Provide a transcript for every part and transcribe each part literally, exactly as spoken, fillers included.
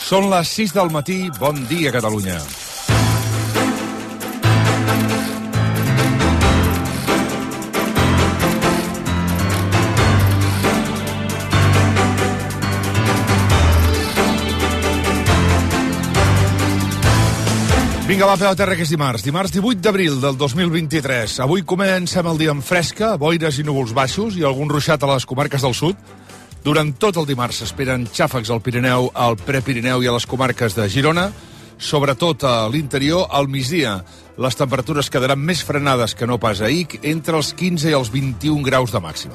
Són les sis del matí. Bon dia, Catalunya. Vinga, va, peu a terra, que és dimarts. Dimarts divuit d'abril del dos mil vint-i-tres. Avui comencem el dia amb fresca, boires i núvols baixos i algun ruixat a les comarques del sud. Durant tot el dimarts s'esperen xàfecs al Pirineu, al Prepirineu i a les comarques de Girona. Sobretot a l'interior, al migdia, les temperatures quedaran més frenades que no pas ahir, entre els quinze i els vint-i-un graus de màxima.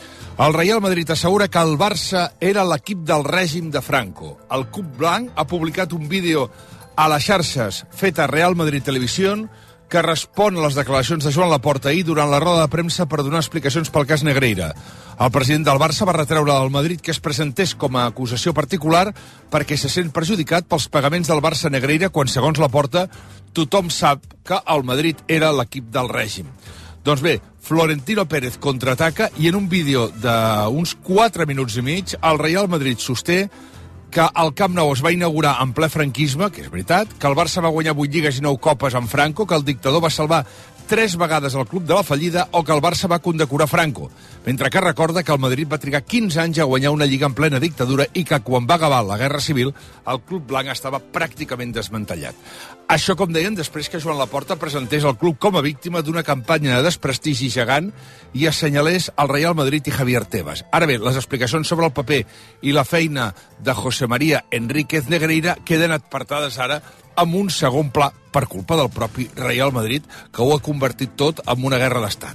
El Real Madrid assegura que el Barça era l'equip del règim de Franco. El Club Blanc ha publicat un vídeo a les xarxes fet a Real Madrid Televisió que respon a les declaracions de Joan Laporta ahir durant la roda de premsa per donar explicacions pel cas Negreira. El president del Barça va retreure al Madrid que es presentés com a acusació particular perquè se sent perjudicat pels pagaments del Barça Negreira quan, segons Laporta, tothom sap que el Madrid era l'equip del règim. Doncs bé, Florentino Pérez contraataca i en un vídeo d'uns quatre minuts i mig el Real Madrid sosté que el Camp Nou es va inaugurar en ple franquisme, que és veritat, que el Barça va guanyar vuit lligues i nou copes amb Franco, que el dictador va salvar tres vegades el club de la fallida o que el Barça va condecorar Franco, mentre que recorda que el Madrid va trigar quinze anys a guanyar una lliga en plena dictadura i que quan va acabar la Guerra Civil el club blanc estava pràcticament desmantellat. Això, com deien, després que Joan Laporta presentés el club com a víctima d'una campanya de desprestigi gegant i assenyalés el Real Madrid i Javier Tebas. Ara bé, les explicacions sobre el paper i la feina de José María Enríquez Negreira queden apartades ara amb un segon pla per culpa del propi Real Madrid, que ho ha convertit tot en una guerra d'estat.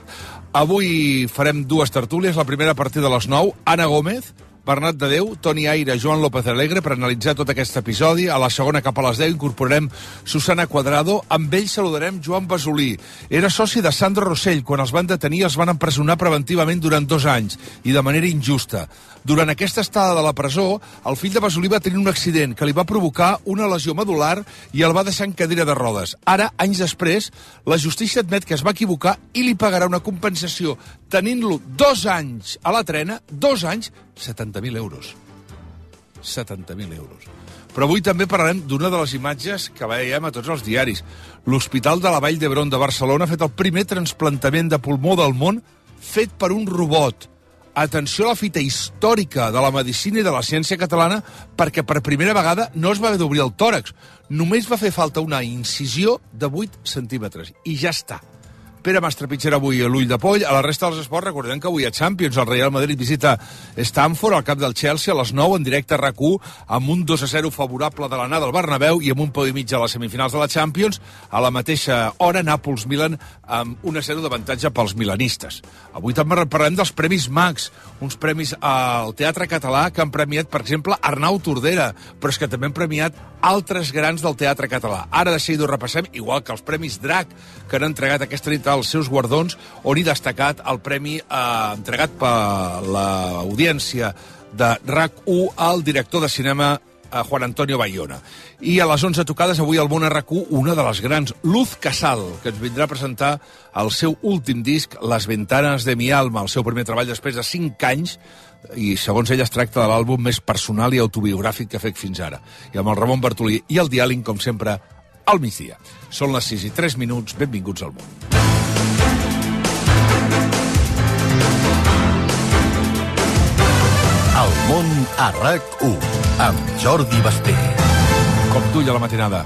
Avui farem dues tertúlies, la primera a partir de les nou, Anna Gómez, Bernat de Déu, Toni Aire, Joan López Alegre, per analitzar tot aquest episodi. A la segona, cap a les deu, incorporarem Susana Cuadrado. Amb ell saludarem Joan Basolí. Era soci de Sandro Rossell. Quan els van detenir, els van empresonar preventivament durant dos anys, i de manera injusta. Durant aquesta estada de la presó, el fill de Basolí va tenir un accident que li va provocar una lesió medular i el va deixar en cadira de rodes. Ara, anys després, la justícia admet que es va equivocar i li pagarà una compensació, tenint-lo dos anys a la trena, dos anys, setanta mil euros. setanta mil euros. Però avui també parlarem d'una de les imatges que veiem a tots els diaris. L'Hospital de la Vall d'Hebron de Barcelona ha fet el primer trasplantament de pulmó del món fet per un robot. Atenció a la fita històrica de la medicina i de la ciència catalana, perquè per primera vegada no es va haver d'obrir el tòrax. Només va fer falta una incisió de vuit centímetres. I ja està. Pere Mastrapitxera avui a l'Ull de Poll. A la resta dels esports recordem que avui a Champions el Real Madrid visita Stamford, al camp del Chelsea, a les nou, en directe a RAC u, amb un dos a zero favorable de l'anada al Bernabéu i amb un peu i mig a les semifinals de la Champions. A la mateixa hora, Nàpols-Milan amb un a zero d'avantatge pels milanistes. Avui també parlem dels Premis Max, uns premis al teatre català que han premiat, per exemple, Arnau Tordera, però és que també han premiat altres grans del teatre català. Ara de seguida ho repassem, igual que els Premis Drac, que han entregat aquesta nit els seus guardons, on hi ha destacat el premi eh, entregat per l'audiència de RAC u al director de cinema eh, Juan Antonio Bayona. I a les onze tocades, avui al món a RAC u, una de les grans, Luz Casal, que ens vindrà a presentar el seu últim disc, Las ventanas de mi alma, el seu primer treball després de cinc anys, i segons ell es tracta de l'àlbum més personal i autobiogràfic que ha fet fins ara. I amb el Ramon Bartolí i el diàleg, com sempre, al migdia. Són les sis i tres minuts, benvinguts al món. El món a RAC u, amb Jordi Basté. Com tu, a la matinada.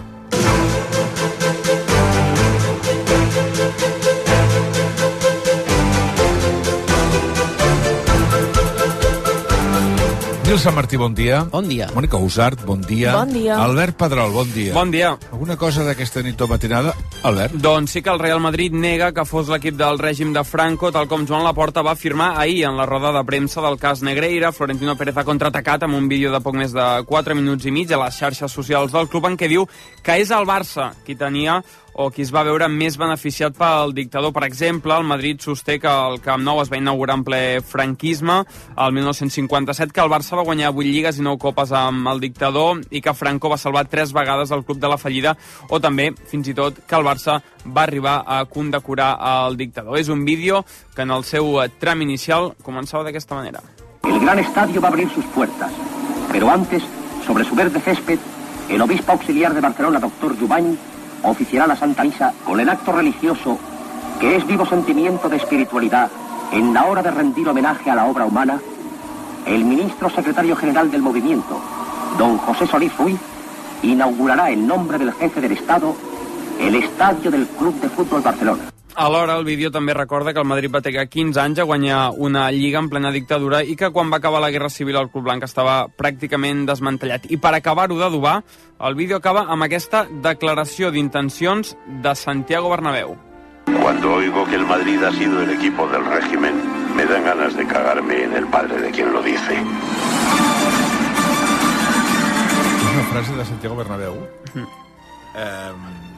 Nil Sant Martí, bon dia. Bon dia. Mònica Usart, bon dia. Bon dia. Albert Pedrol, bon dia. Bon dia. Alguna cosa d'aquesta nit o matinada, Albert? Doncs sí que el Real Madrid nega que fos l'equip del règim de Franco, tal com Joan Laporta va afirmar ahir en la roda de premsa del cas Negreira. Florentino Pérez ha contraatacat amb un vídeo de poc més de quatre minuts i mig a les xarxes socials del club en què diu que és el Barça qui tenia o qui es va veure més beneficiat pel dictador. Per exemple, el Madrid sosté que el Camp Nou es va inaugurar en ple franquisme el dinou cinquanta-set, que el Barça va guanyar vuit lligues i nou copes amb el dictador i que Franco va salvar tres vegades el club de la fallida, o també, fins i tot, que el Barça va arribar a condecorar el dictador. És un vídeo que en el seu tram inicial començava d'aquesta manera. El gran estadio va a abrir sus puertas, pero antes, sobre su verde césped, el obispo auxiliar de Barcelona, doctor Jubany, oficiará la Santa Misa con el acto religioso que es vivo sentimiento de espiritualidad en la hora de rendir homenaje a la obra humana. El ministro secretario general del movimiento, don José Solís Ruiz, inaugurará en nombre del jefe del Estado el estadio del Club de Fútbol Barcelona. Alhora, el vídeo també recorda que el Madrid va trigar quinze anys a guanyar una lliga en plena dictadura i que quan va acabar la Guerra Civil el Club Blanc estava pràcticament desmantellat. I per acabar-ho d'adobar, el vídeo acaba amb aquesta declaració d'intencions de Santiago Bernabéu. Cuando oigo que el Madrid ha sido el equipo del régimen, me dan ganas de cagarme en el padre de quien lo dice. És una frase de Santiago Bernabéu. Mm. Eh,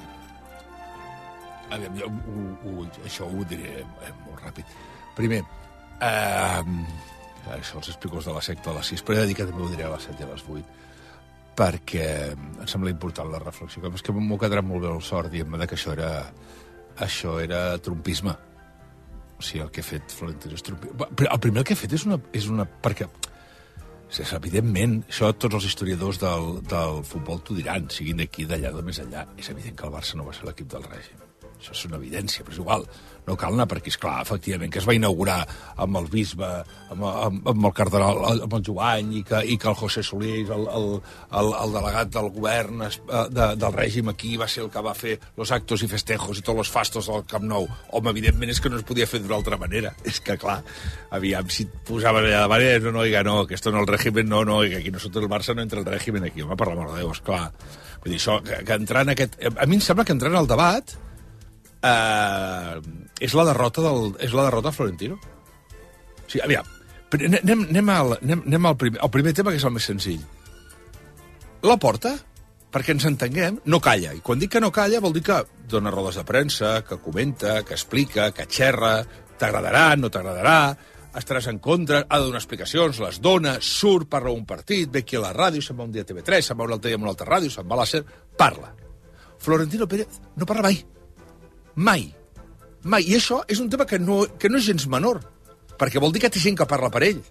a veure, jo, ho, ho, això ho diré eh, molt ràpid. Primer, eh, això els explico de la secta a les sis, però he de dir que també ho diré a les set i a les vuit, perquè em sembla important la reflexió. És que m'ho quedarà molt bé el sort dient-me que això era, això era trumpisme. O sigui, el que ha fet Florentino és trumpisme. Però el primer que ha fet és una... És una perquè, evidentment, això tots els historiadors del, del futbol t'ho diran, siguin d'aquí, d'allà, de més enllà. És evident que el Barça no va ser l'equip del règim. Això és una evidència, però és igual. No cal anar per aquí, esclar, efectivament, que es va inaugurar amb el bisbe, amb, amb, amb el cardenal, amb el Jubany, i que, i que el José Solís, el, el, el, el delegat del govern de, del règim aquí, va ser el que va fer los actos i festejos i tots els fastos del Camp Nou. Home, evidentment és que no es podia fer d'una altra manera. És que, clar, aviam, si et posaven allà davant, no, no, oiga, no, que esto no el régimen, no, no, oiga, aquí nosotros el Barça no entra el régimen aquí. Home, per l'amor de Déu, esclar. Vull dir, això, que, que entrar en aquest... A mi em sembla que entrar en el debat Uh, és la derrota del, és la derrota de Florentino. O sigui, aviam, anem, anem, al, anem, anem al primer, al primer tema, que és el més senzill. La Porta, perquè ens entenguem, no calla. I quan dic que no calla vol dir que dona rodes de premsa, que comenta, que explica, que xerra, t'agradarà, no t'agradarà, estaràs en contra, ha de donar explicacions, les dona, surt, parla un partit, ve aquí a la ràdio, se'n va un dia a T V tres, se'n va un altre dia a una altra ràdio, se'n va a la SER, parla. Florentino Pérez no parla mai. Mai. Mai. I això és un tema que no, que no és gens menor, perquè vol dir que té gent que parla per ell.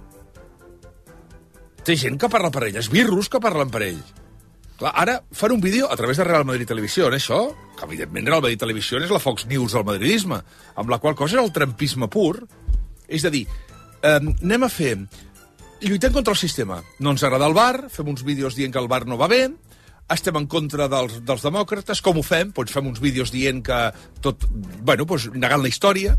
Té gent que parla per ell, esbirros que parlen per ell. Clar, ara fan un vídeo a través de Real Madrid Televisió, això, que evidentment Real Madrid Televisió és la Fox News del madridisme, amb la qual cosa és el trampisme pur. És a dir, eh, anem a fer... Lluitem contra el sistema. No ens agrada el V A R, fem uns vídeos dient que el V A R no va bé, estem en contra dels, dels demòcrates, com ho fem? Doncs fem uns vídeos dient que tot... Bueno, doncs negant la història.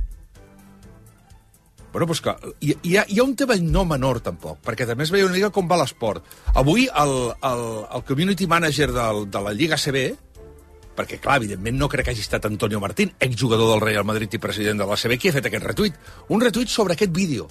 Bueno, doncs que... Hi, hi, ha, hi ha un tema no menor, tampoc, perquè també es veia una mica com va l'esport. Avui el, el, el community manager del, de la Lliga A C B, perquè, clar, evidentment no crec que hagi estat Antonio Martín, exjugador del Real Madrid i president de l'A C B, qui ha fet aquest retuit. Un retuit sobre aquest vídeo.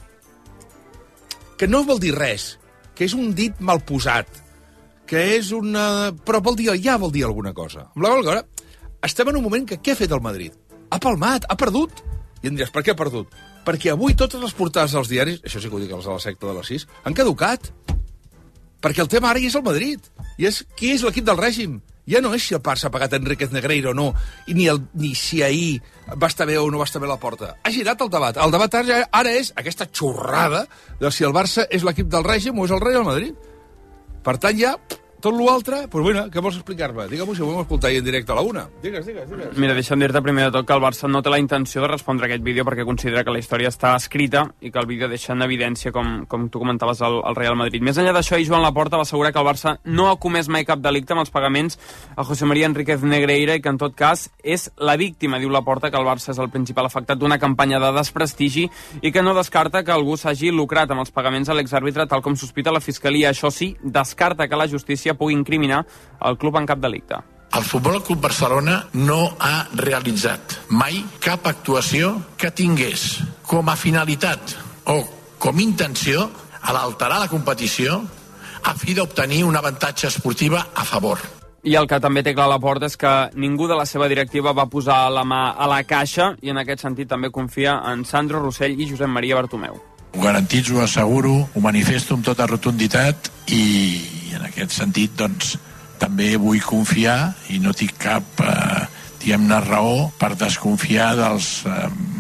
Que no vol dir res, que és un dit mal posat, que és una... Però vol dir, ja vol dir alguna cosa. Amb la qual cosa, estem en un moment que què ha fet el Madrid? Ha palmat, ha perdut. I em diràs, per què ha perdut? Perquè avui totes les portades dels diaris, això sí que ho dic els de la secta de les sis, han caducat. Perquè el tema ara ja és el Madrid. I és qui és l'equip del règim. Ja no és si el Barça ha pagat Enríquez Negreira o no, i ni, el, ni si ahir va estar bé o no va estar bé la Porta. Ha girat el debat. El debat ara, ara és aquesta xorrada de si el Barça és l'equip del règim o és el Real Madrid. Per tant, ja, tot l'altre, doncs bueno, què vols explicar-me? Digue-m'ho si ho vam escoltar en directe a la una. Digues, digues, digues. Mira, deixa'm dir-te primer de tot que el Barça no té la intenció de respondre a aquest vídeo perquè considera que la història està escrita i que el vídeo deixa en evidència, com, com tu comentaves, al, al Real Madrid. Més enllà d'això, i Joan Laporta va assegurar que el Barça no ha comès mai cap delicte amb els pagaments a José María Enríquez Negreira i que, en tot cas, és la víctima, diu Laporta, que el Barça és el principal afectat d'una campanya de desprestigi i que no descarta que algú s'hagi lucrat amb els pagaments a l'exàrbitre tal com sospita la Fiscalia. Això sí, descarta que la justícia pugui incriminar el club en cap delicte. El Futbol Club Barcelona no ha realitzat mai cap actuació que tingués com a finalitat o com a intenció a l'alterar la competició a fi d'obtenir un avantatge esportiva a favor. I el que també té clar a la porta és que ningú de la seva directiva va posar la mà a la caixa i en aquest sentit també confia en Sandro Rossell i Josep Maria Bartomeu. Ho garantitzo, ho asseguro, ho manifesto amb tota rotunditat i en aquest sentit, doncs, també vull confiar i no tinc cap, eh, diguem-ne, raó per desconfiar dels eh,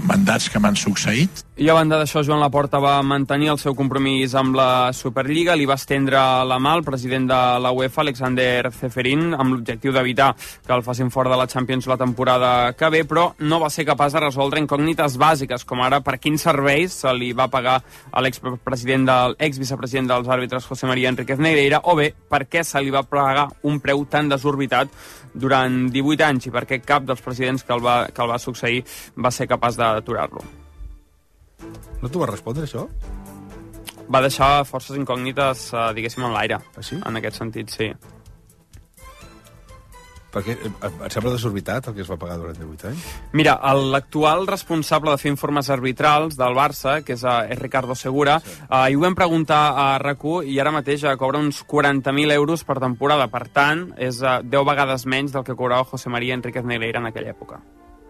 mandats que m'han succeït. I a banda d'això, Joan Laporta va mantenir el seu compromís amb la Superliga, li va estendre la mà al president de la UEFA, Alexander Ceferin, amb l'objectiu d'evitar que el facin fora de la Champions la temporada que ve, però no va ser capaç de resoldre incògnites bàsiques, com ara per quins serveis se li va pagar a l'expresident del ex-vicepresident dels àrbitres José María Enríquez Negreira, o bé per què se li va pagar un preu tan desorbitat durant divuit anys i perquè cap dels presidents que el va, que el va succeir va ser capaç d'aturar-lo. No t'ho va respondre, això? Va deixar forces incògnites, eh, diguéssim, en l'aire. Ah, sí? En aquest sentit, sí. Perquè et sembla desorbitat el que es va pagar durant divuit anys? Mira, l'actual responsable de fer informes arbitrals del Barça, que és, eh, és Ricardo Segura, sí. eh, i ho vam preguntar a R A C u i ara mateix eh, cobra uns quaranta mil euros per temporada. Per tant, és eh, deu vegades menys del que cobrava José María Enríquez Negreira en aquella època.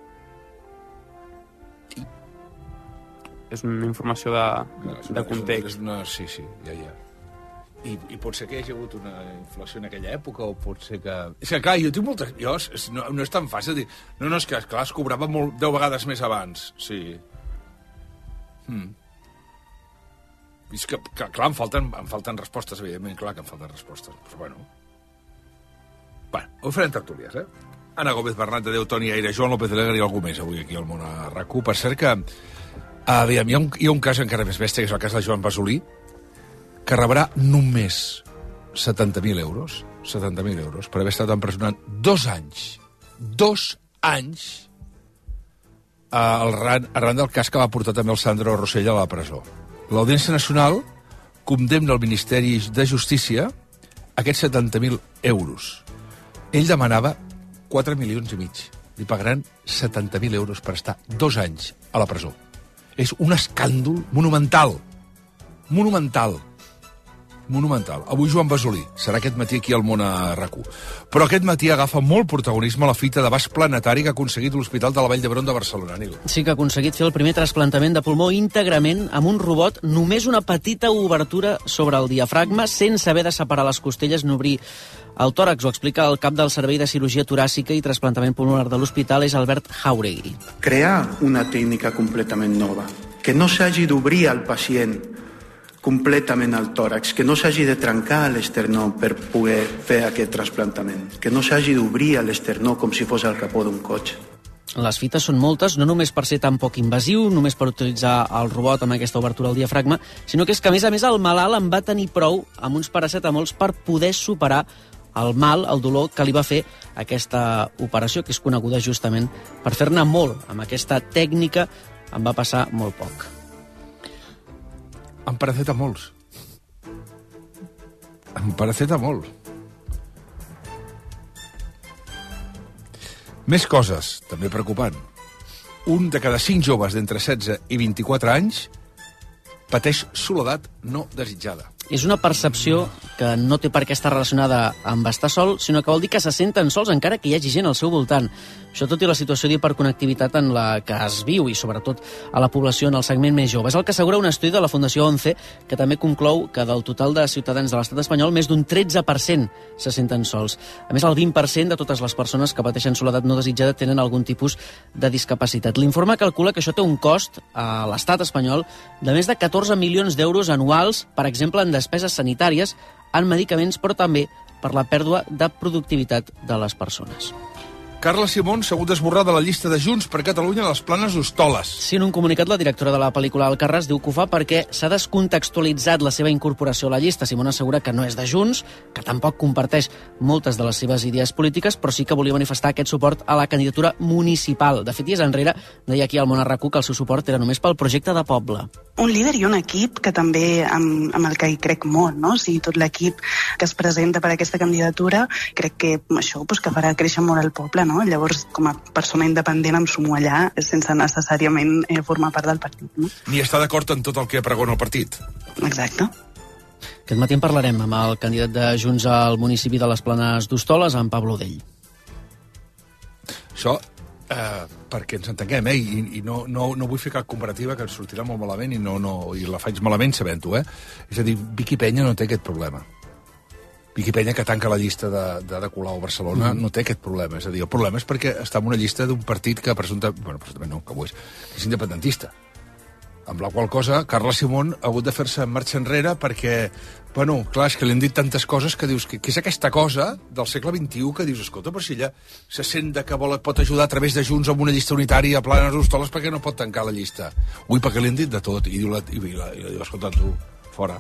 És una informació de, no, una, de context. No, sí, sí, ja, ja. I, I pot ser que hi hagi hagut una inflació en aquella època, o pot ser que... És que, clar, jo tinc moltes... Jo, és, no, no és tan fàcil dir... No, no, és que, clar, es cobrava molt, deu vegades més abans, sí. Hmm. És que, que, clar, em falten, em falten respostes, evidentment, clar que em falten respostes, però bueno. Bueno, ho farem tertúlies, eh? Anna Gómez, Bernat de Déu, Toni Aire, Joan López de Lega i algú més avui aquí al món a R A C u. Per cert que... Aviam, hi ha, un, hi ha un cas encara més bèstia, que és el cas de Joan Basolí, que rebrà només setanta mil euros, setanta mil euros, per haver estat empresonat dos anys, dos anys, arran, arran del cas que va portar també el Sandro Rosell a la presó. L'Audiència Nacional condemna el Ministeri de Justícia aquests setanta mil euros. Ell demanava quatre milions i mig. Li pagaran setanta mil euros per estar dos anys a la presó. És un escàndol monumental. Monumental. Monumental. Avui Joan Basolí. Serà aquest matí aquí al món a R A C u. Però aquest matí agafa molt protagonisme la fita de d'abast planetari que ha aconseguit l'Hospital de la Vall d'Hebron de Barcelona. Nil. Sí que ha aconseguit fer el primer trasplantament de pulmó íntegrament amb un robot, només una petita obertura sobre el diafragma, sense haver de separar les costelles ni obrir el tòrax. Ho explica el cap del Servei de Cirurgia Toràcica i Trasplantament Pulmonar de l'hospital, és Albert Jauregui. Crear una tècnica completament nova, que no s'hagi d'obrir al pacient completament al tòrax, que no s'hagi de trencar l'esternó per poder fer aquest trasplantament, que no s'hagi d'obrir l'esternó com si fos el capó d'un cotxe. Les fites són moltes, no només per ser tan poc invasiu, només per utilitzar el robot amb aquesta obertura al diafragma, sinó que és que, a més a més, el malalt en va tenir prou amb uns paracetamols per poder superar el mal, el dolor que li va fer aquesta operació, que és coneguda justament per fer-ne molt. Amb aquesta tècnica em va passar molt poc. Amb paracetamols. Amb paracetamol. Més coses, també preocupant. Un de cada cinc joves d'entre setze i vint-i-quatre anys pateix soledat no desitjada. És una percepció que no té per què estar relacionada amb estar sol, sinó que vol dir que se senten sols encara que hi hagi gent al seu voltant. Això tot i la situació d'hiperconnectivitat en la que es viu i sobretot a la població en el segment més jove. És el que assegura un estudi de la Fundació ONCE, que també conclou que del total de ciutadans de l'estat espanyol més d'un tretze per cent se senten sols. A més, el vint per cent de totes les persones que pateixen soledat no desitjada tenen algun tipus de discapacitat. L'informe calcula que això té un cost a l'estat espanyol de més de catorze milions d'euros anuals, per exemple, en despeses sanitàries, en medicaments, però també per la pèrdua de productivitat de les persones. Carla Simón s'ha hagut d'esborrar de la llista de Junts per Catalunya a les Planes d'Hostoles. Sí, en un comunicat, la directora de la pel·lícula Alcarràs diu que ho fa perquè s'ha descontextualitzat la seva incorporació a la llista. Simón assegura que no és de Junts, que tampoc comparteix moltes de les seves idees polítiques, però sí que volia manifestar aquest suport a la candidatura municipal. De fet, dies enrere deia aquí al món a R A C u que el seu suport era només pel projecte de poble. Un líder i un equip que també amb, amb el que hi crec molt, no? O sigui, tot l'equip que es presenta per a aquesta candidatura, crec que això pues, que farà créixer molt el poble, no? Llavors, com a persona independent em sumo allà sense necessàriament eh, formar part del partit. No? Ni està d'acord en tot el que pregona el partit. Exacte. Aquest matí en parlarem amb el candidat de Junts al municipi de les Planes d'Hostoles, en Pablo Dell. Això, eh, perquè ens entenguem, eh? I, i no, no, no vull fer cap comparativa que ens sortirà molt malament i, no, no, i la faig malament sabent-ho, eh? És a dir, Vicky Peña no té aquest problema. Piqui Penya, que tanca la llista de, de, de Colau a Barcelona, mm. no té aquest problema. És a dir, el problema és perquè està en una llista d'un partit que presumpta... Bueno, presumptament no, que ho és, que és independentista. Amb la qual cosa, Carles Simón ha hagut de fer-se marxa enrere perquè, bueno, clar, és que li han dit tantes coses que dius, que, que és aquesta cosa del segle vint-i-u que dius, escolta, però si ella se sent que vol, pot ajudar a través de Junts amb una llista unitària a planes hostoles, perquè no pot tancar la llista? Ui, perquè li han dit de tot. I diu, la, i, i, la, i la diu, escolta, tu, fora.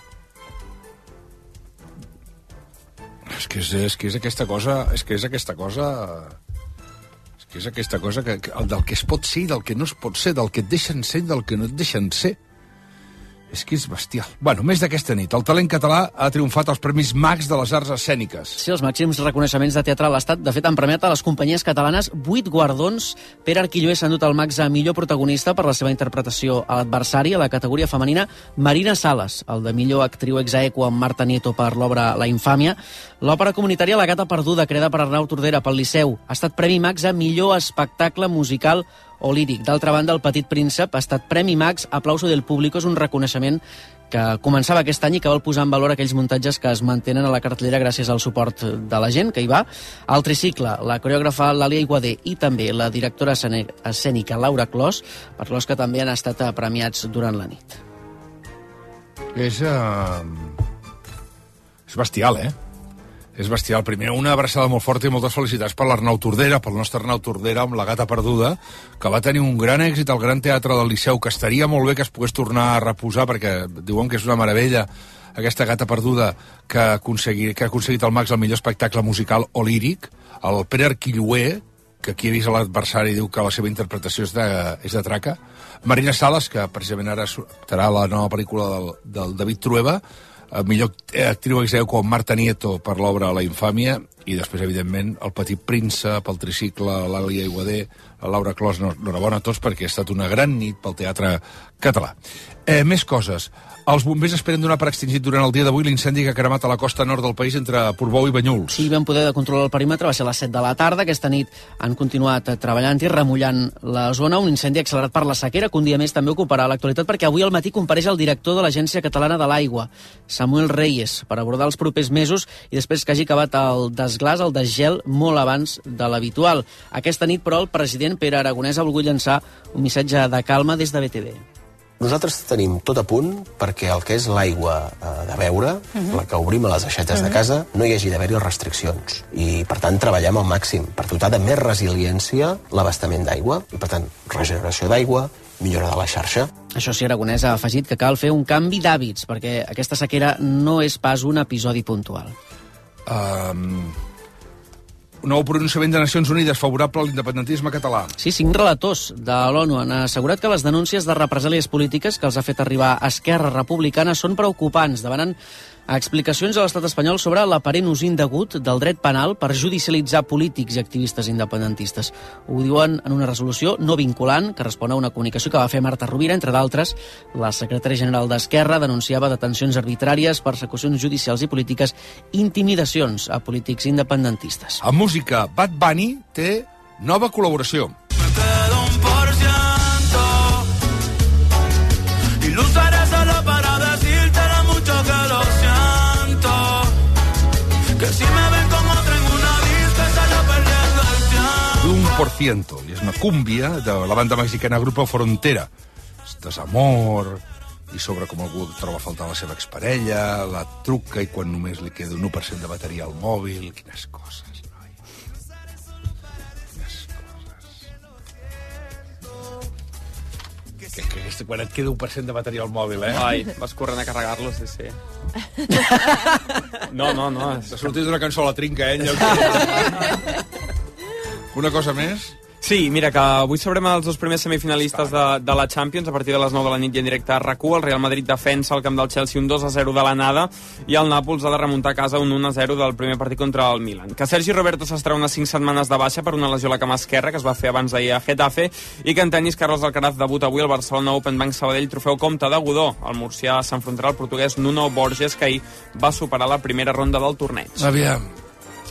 És que és, és que és aquesta cosa, és que és aquesta cosa... que és aquesta cosa que, que, del que es pot ser i del que no es pot ser, del que et deixen ser i del que no et deixen ser. És que és bestial. Bueno, més d'aquesta nit, el talent català ha triomfat als Premis Max de les Arts Escèniques. Sí, els màxims reconeixements de teatre a l'Estat. De fet, han premiat a les companyies catalanes vuit guardons. Pere Arquilloé s'ha endut el Max a millor protagonista per la seva interpretació a l'adversari a la categoria femenina. Marina Sales, el de millor actriu exaequo amb Marta Nieto per l'obra La infàmia. L'òpera comunitària La gata perduda, creada per Arnau Tordera pel Liceu, ha estat Premi Max a millor espectacle musical o líric. D'altra banda, El petit príncep ha estat Premi Max, aplauso del público, és un reconeixement que començava aquest any i que vol posar en valor aquells muntatges que es mantenen a la cartellera gràcies al suport de la gent que hi va. Al tricicle, la coreògrafa Làlia Iguadé i també la directora escènica Laura Clos, per los que també han estat premiats durant la nit. És... Uh... és bestial, eh? És bestial. Primer, una abraçada molt forta i moltes felicitats per l'Arnau Tordera, pel nostre Arnau Tordera amb La gata perduda, que va tenir un gran èxit al Gran Teatre del Liceu, que estaria molt bé que es pogués tornar a reposar, perquè diuen que és una meravella aquesta gata perduda que ha aconseguit, que ha aconseguit el Max el millor espectacle musical o líric. El Pere Arquilloé, que aquí ha vist l'adversari, diu que la seva interpretació és de, és de traca. Marina Sales, que precisament ara estarà a la nova pel·lícula del, del David Trueba, millor actriu executiva amb Marta Nieto per l'obra La infàmia, i després, evidentment, El petit príncep, El tricicle, l'Àlia Iguadé, la Laura Clos. Enhorabona a tots perquè ha estat una gran nit pel teatre català. Eh, més coses. Els bombers esperen donar per extingit durant el dia d'avui l'incendi que ha cremat a la costa nord del país entre Portbou i Banyuls. Sí, vam poder controlar el perímetre, va ser a les set de la tarda. Aquesta nit han continuat treballant i remullant la zona. Un incendi accelerat per la sequera, que un dia més també ocuparà l'actualitat, perquè avui al matí compareix el director de l'Agència Catalana de l'Aigua, Samuel Reyes, per abordar els propers mesos i després que hagi acabat el desglàs, el desgel, molt abans de l'habitual. Aquesta nit, però, el president Pere Aragonès ha volgut llançar un missatge de calma des de B T V. Nosaltres tenim tot a punt perquè el que és l'aigua eh, de beure, uh-huh. la que obrim a les aixetes uh-huh. de casa, no hi hagi d'haver-hi restriccions. I, per tant, treballem al màxim per dotar de més resiliència l'abastament d'aigua i, per tant, regeneració d'aigua, millora de la xarxa. Això sí, Aragonès ha afegit que cal fer un canvi d'hàbits perquè aquesta sequera no és pas un episodi puntual. Um... Un nou pronunciament de Nacions Unides favorable a l'independentisme català. Sí, cinc relators de l'ONU han assegurat que les denúncies de represàlies polítiques que els ha fet arribar Esquerra Republicana són preocupants. Demanen explicacions a l'estat espanyol sobre l'aparent ús indegut del dret penal per judicialitzar polítics i activistes independentistes. Ho diuen en una resolució no vinculant que respon a una comunicació que va fer Marta Rovira. Entre d'altres, la secretària general d'Esquerra denunciava detencions arbitràries, persecucions judicials i polítiques, intimidacions a polítics independentistes. A música, Bad Bunny té nova col·laboració. Un por ciento, i és una cúmbia de la banda mexicana Grupo Frontera. És desamor, i sobre com algú troba a faltar la seva exparella, la truca i quan només li queda un u per cent de bateria al mòbil. Quines coses, noi. Quines coses. Que, que, que quan et queda un per cent de bateria al mòbil, eh? Ai, vas corrent a carregar-lo, sí, sí. No, no, no. T'ha sortit una cançó a la trinca, eh? Una cosa més? Sí, mira, que avui sabrem els dos primers semifinalistes de, de la Champions a partir de les nou de la nit i en directe a R A C u. El Real Madrid defensa al camp del Chelsea un dos a zero de l'anada i el Nàpols ha de remuntar a casa un un a zero del primer partit contra el Milan. Que Sergi Roberto s'estarà unes cinc setmanes de baixa per una lesió a la cama esquerra que es va fer abans d'ahir a Getafe, i que en tenis Carlos Alcaraz debuta avui al Barcelona Open Bank Sabadell Trofeu Comte de Godó. El murcià s'enfrontarà al portuguès Nuno Borges, que ahir va superar la primera ronda del torneig. Aviam.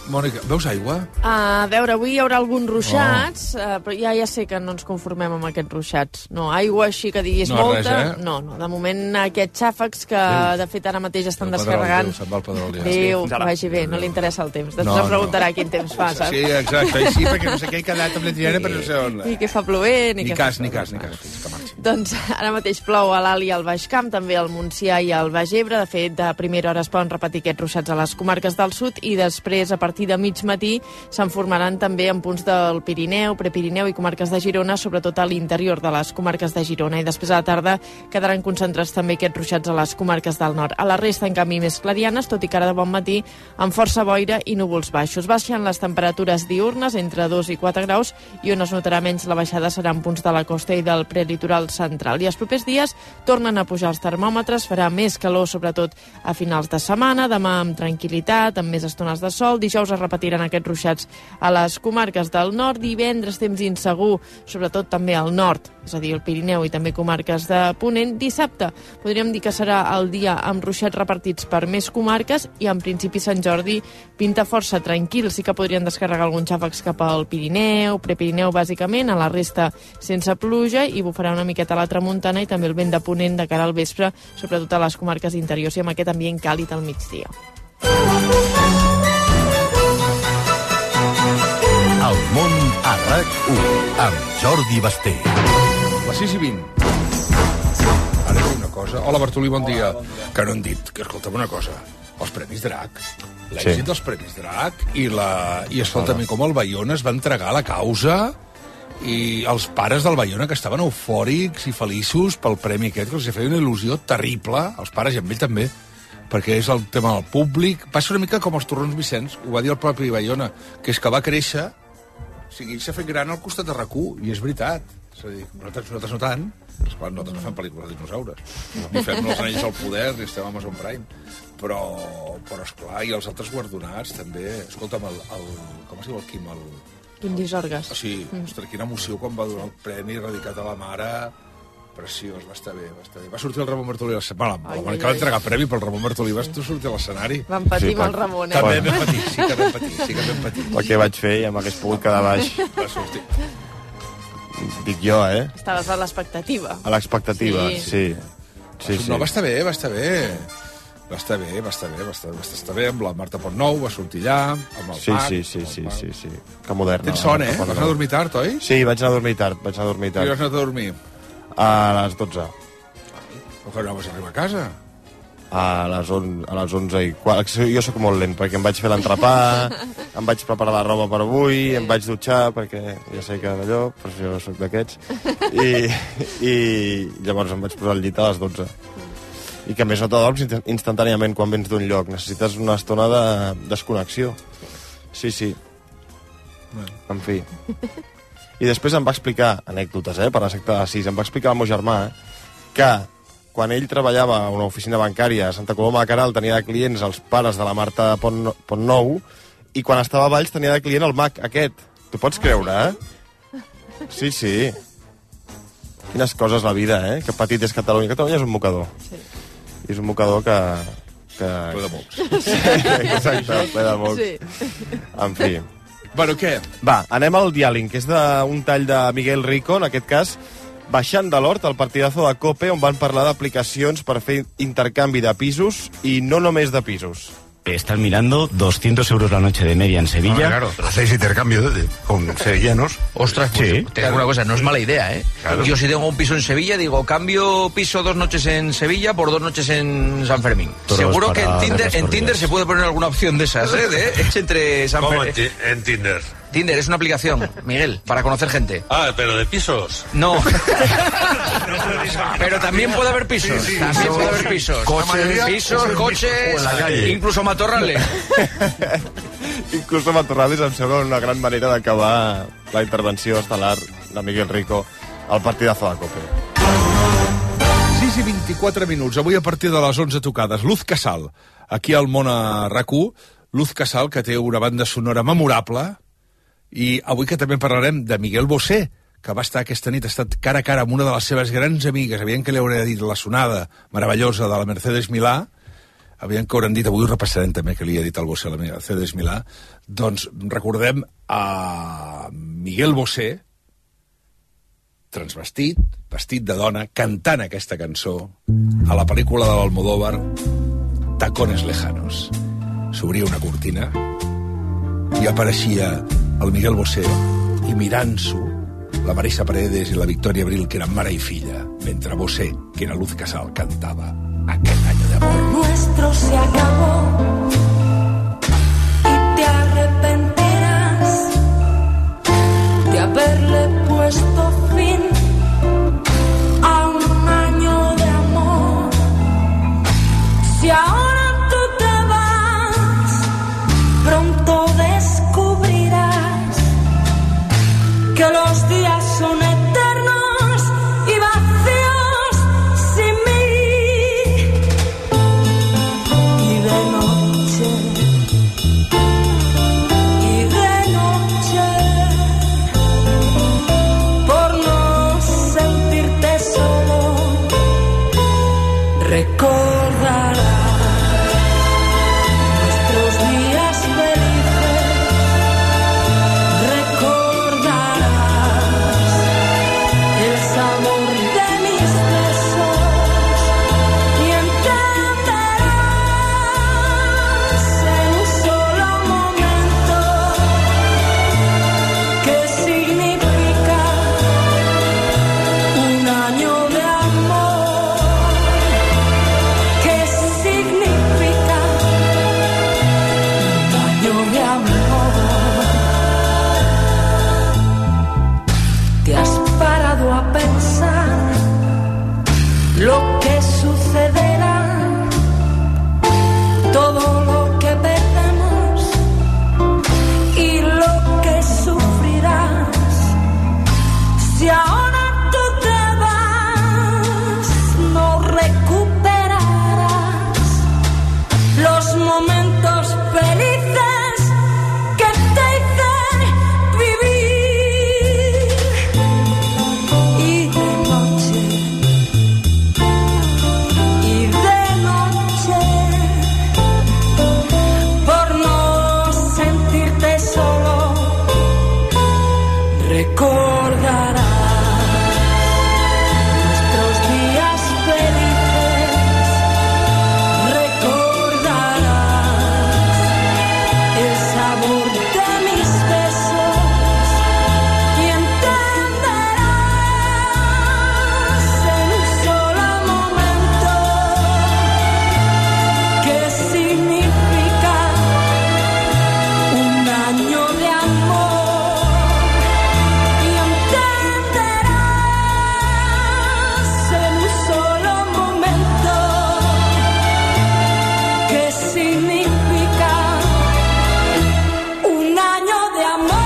Mònica, veus aigua? A veure, avui hi haurà alguns ruixats, oh. uh, però ja ja sé que no ens conformem amb aquests ruixats. No, aigua així que diguis no, molta... Res, eh? No, no, de moment aquests xàfecs que Déu. de fet ara mateix estan el descarregant... Déu, se'n va el pedrol, ja. Déu, Sí. que vagi bé, no li interessa el temps. Després No, em preguntarà no. quin temps fa, saps? Sí, exacte, i sí, perquè no sé què he quedat amb la triana, però no sé on. Ni que fa plovent... Ni que cas, fa ni cas, ni cas, fins que marxi. Doncs ara mateix plou a l'Alt i al Baix Camp, també al Montsià i al Baix Ebre. De fet, de primera hora es poden repetir aquests ruixats a les comarques del sud i després, a partir de mig matí, se'n formaran també en punts del Pirineu, Prepirineu i comarques de Girona, sobretot a l'interior de les comarques de Girona. I després a la tarda quedaran concentrats també aquests ruixats a les comarques del nord. A la resta, en canvi, més clarianes, tot i que ara de bon matí, amb força boira i núvols baixos. Baixen les temperatures diurnes entre dos i quatre graus i on es notarà menys la baixada serà en punts de la costa i del prelitoral central. I els propers dies tornen a pujar els termòmetres, farà més calor sobretot a finals de setmana, demà amb tranquil·litat, amb més estones de sol, dijous es repetiran aquests ruixats a les comarques del nord, divendres temps insegur, sobretot també al nord, és a dir, el Pirineu i també comarques de Ponent. Dissabte podríem dir que serà el dia amb ruixats repartits per més comarques i en principi Sant Jordi pinta força tranquil, sí que podrien descarregar alguns xàfecs cap al Pirineu, Prepirineu bàsicament, a la resta sense pluja i bufarà una miqueta a la tramuntana i també el vent de Ponent de cara al vespre, sobretot a les comarques interiors i amb aquest ambient càlid al migdia. El món a RAC u, amb Jordi Basté. Les sis i vint. Ara dic una cosa. Hola, Bartolí, bon dia. Que no han dit, que escolta'm una cosa. Els Premis Drac, l'èxit Sí. dels Premis Drac i, la... i escolta'm, com el Baiona es va entregar la causa i els pares del Baiona que estaven eufòrics i feliços pel premi aquest, que els feia una il·lusió terrible, els pares i amb ell també, perquè és el tema del públic. Va ser una mica com els torrons Vicenç, ho va dir el propi Baiona, que és que va créixer, o sigui, ell s'ha fet gran al costat de RAC u, i és veritat. És a dir, nosaltres, nosaltres no tant, esclar, nosaltres no fem pel·lícules de dinosaures, ni fem els anells al poder, ni estem a Amazon Prime, però, però esclar, i els altres guardonats també. Escolta'm, el, el, com es diu el Quim? El, Quim Disorgues. Ah, sí, mm. ostres, quina emoció quan va donar el premi dedicat a la mare. Preciós, va estar bé, va estar bé. Va sortir el Ramon Bartolí a l'escenari. Bueno, la Mònica va entregar premi, però el Ramon Bartolí va sortir a l'escenari. Vam patir amb el Ramon, eh? També vam patir, sí que vam patir, sí que vam patir. El que vaig fer ja m'hagués pogut quedar baix. Va sortir. Dic jo, eh? Estaves a l'expectativa. A l'expectativa, Sí. sí. Sí, sí. No, va estar bé, va estar bé. Va estar bé, va estar bé, va estar, va estar bé amb la Marta Pontnou, va sortir allà, amb el Sí, Marc. sí, sí, sí, sí, sí. Que moderna. Tens son, eh? la Marta Vas anar a dormir tard, oi? Sí, vaig anar a dormir tard, vaig anar a dormir I vas tard. anar a dormir? A les dotze. O que no vas arribar a casa? A les, on, a les onze i quart. Jo sóc molt lent, perquè em vaig fer l'entrepà, em vaig preparar la roba per avui, em vaig dutxar, perquè ja sé que d'allò, però jo sóc d'aquests, i, i llavors em vaig posar al llit a les dotze. I que a més no t'adorms inst- instantàniament quan vens d'un lloc, necessites una estona de desconnexió. Sí, sí. En fi. I després em va explicar, anècdotes, eh, per la secta de les sis, em va explicar el meu germà, eh, que quan ell treballava a una oficina bancària a Santa Coloma de Queralt tenia de clients els pares de la Marta Pont, Pontnou i quan estava a Valls tenia de client el mag aquest. T'ho pots creure, eh? Sí, sí. Quines coses la vida, eh? Que petit és Catalunya. Catalunya és un mocador. Sí. I és un mocador que... que... Ple de mocs. Sí, exacte, ple de mocs. Sí. En fi. Bueno, què? Va, anem al diàling, que és d'un tall de Miguel Rico, en aquest cas, baixant de l'Hort, al partidazo de COPE, on van parlar d'aplicacions per fer intercanvi de pisos i no només de pisos. Están mirando doscientos euros la noche de media en Sevilla. Ah, claro, hacéis intercambio de, de, con sevillanos. Ostras, pues Sí, te digo una cosa, no es mala idea, ¿eh? Claro. Yo si tengo un piso en Sevilla, digo, cambio piso dos noches en Sevilla por dos noches en San Fermín. Todos Seguro que en para Tinder, grandes en Tinder se puede poner alguna opción de esas, ¿eh? De, es entre San ¿Cómo en, Fermín. ti- en Tinder? Tinder es una aplicación, Miguel, para conocer gente. Ah, pero de pisos. No. Pero también puede haber pisos. Sí, sí, también pisos, puede haber pisos. coches, pisos, pisos, coches, o en la calle. incluso matorrales. Inclús a matorrales em sembla una gran manera d'acabar la intervenció estel·lar de Miguel Rico al partidazo de COPE. sis i vint-i-quatre minuts. Avui a partir de les onze tocades. Luz Casal, aquí al món a RAC u. Luz Casal, que té una banda sonora memorable. I avui que també parlarem de Miguel Bosé, que va estar aquesta nit, ha estat cara a cara amb una de les seves grans amigues, evident que li hauré dit la sonada meravellosa de la Mercedes Milà, aviam que hauran dit, avui repassarem també que li ha dit el Bosé a la meva C D S Milà, doncs recordem a Miguel Bosé, transvestit, vestit de dona, cantant aquesta cançó a la pel·lícula de l'Almodóvar Tacones Lejanos. S'obria una cortina i apareixia el Miguel Bosé i mirant-s'ho la Marisa Paredes i la Victoria Abril, que eren mare i filla, mentre Bosé, que era Luz Casal, cantava Aquel año de amor. Nuestro se acabó y te arrepentirás de haberle puesto fin a un año de amor. Si ahora tú te vas, pronto descubrirás que los días son eternos y vacíos sin mí. Y de noche, y de noche, por no sentirte solo, recordarás nuestros días felices, recordarás el sabor de mis besos y entenderás en un solo momento qué significa un año de amor, qué significa un año de amor. ¿Te has parado a pensar lo que sucederá? Todo lo que perdemos y lo que sufrirás. Si ahora tú te vas, no recuperarás los momentos felices que te hicieron vivir. Y de noche, y de noche, por no sentirte solo, recordarás nuestros días felices, recordarás el sabor de mis besos y entenderás en un solo momento qué significa un año de amor y entenderás en un solo momento qué significa un año de amor.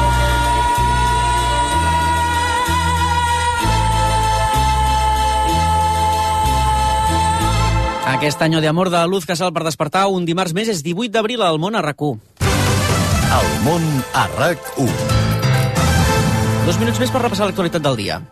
Aquest any de amor de Luz Casal per despertar un dimarts més és divuit d'abril al món a RAC u. El món a RAC u. Dos minuts més per repassar l'actualitat del dia.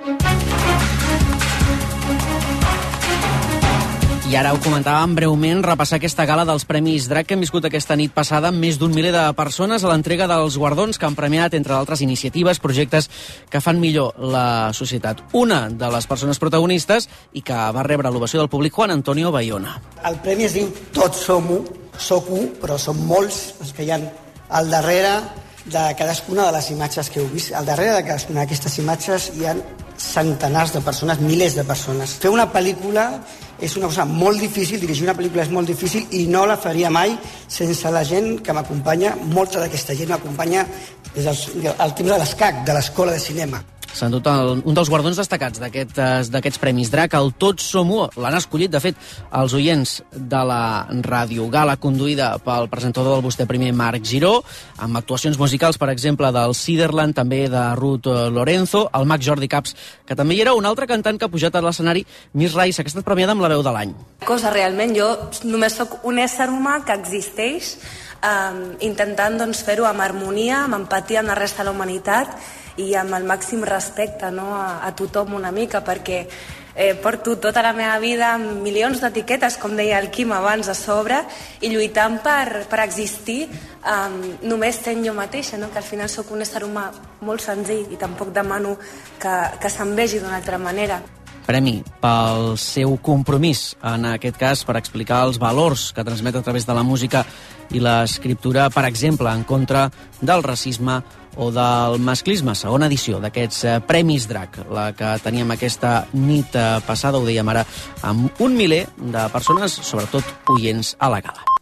I ara ho comentàvem breument, repassar aquesta gala dels Premis D R A C que hem viscut aquesta nit passada amb més d'un miler de persones a l'entrega dels guardons que han premiat, entre d'altres iniciatives, projectes que fan millor la societat. Una de les persones protagonistes i que va rebre l'ovació del públic, Juan Antonio Bayona. El premi es diu Tots som u, soc u, però són molts els que hi ha al darrere de cadascuna de les imatges que heu vist. Al darrere de cadascuna d'aquestes imatges hi ha centenars de persones, milers de persones. Fer una pel·lícula és una cosa molt difícil, dirigir una pel·lícula és molt difícil i no la faria mai sense la gent que m'acompanya. Molta d'aquesta gent m'acompanya des del, del temps de l'escac, de l'escola de cinema. S'ha endut el, un dels guardons destacats d'aquests Premis D R A C, el Tots som u. L'han escollit, de fet, els oients de la Ràdio Gala, conduïda pel presentador del Vostè Primer, Marc Giró, amb actuacions musicals, per exemple, del Siderland, també de Ruth Lorenzo, el mag Jordi Caps, que també hi era un altre cantant que ha pujat a l'escenari, Miss Raissa, que ha estat premiada amb la veu de l'any. Cosa, realment, jo només sóc un ésser humà que existeix, eh, intentant doncs, fer-ho amb harmonia, amb empatia amb la resta de la humanitat i amb el màxim respecte, no, a, a tothom una mica, perquè Eh, porto tota la meva vida amb milions d'etiquetes, com deia el Quim abans, a sobre, i lluitant per, per existir um, només sent jo mateixa, no? Que al final sóc un ésser humà molt senzill i tampoc demano que, que se'm vegi d'una altra manera. Premi pel seu compromís, en aquest cas per explicar els valors que transmet a través de la música i l'escriptura, per exemple, en contra del racisme o del masclisme. Segona edició d'aquests eh, Premis Drac, la que teníem aquesta nit eh, passada, ho dèiem ara, amb un miler de persones, sobretot oients a la gala.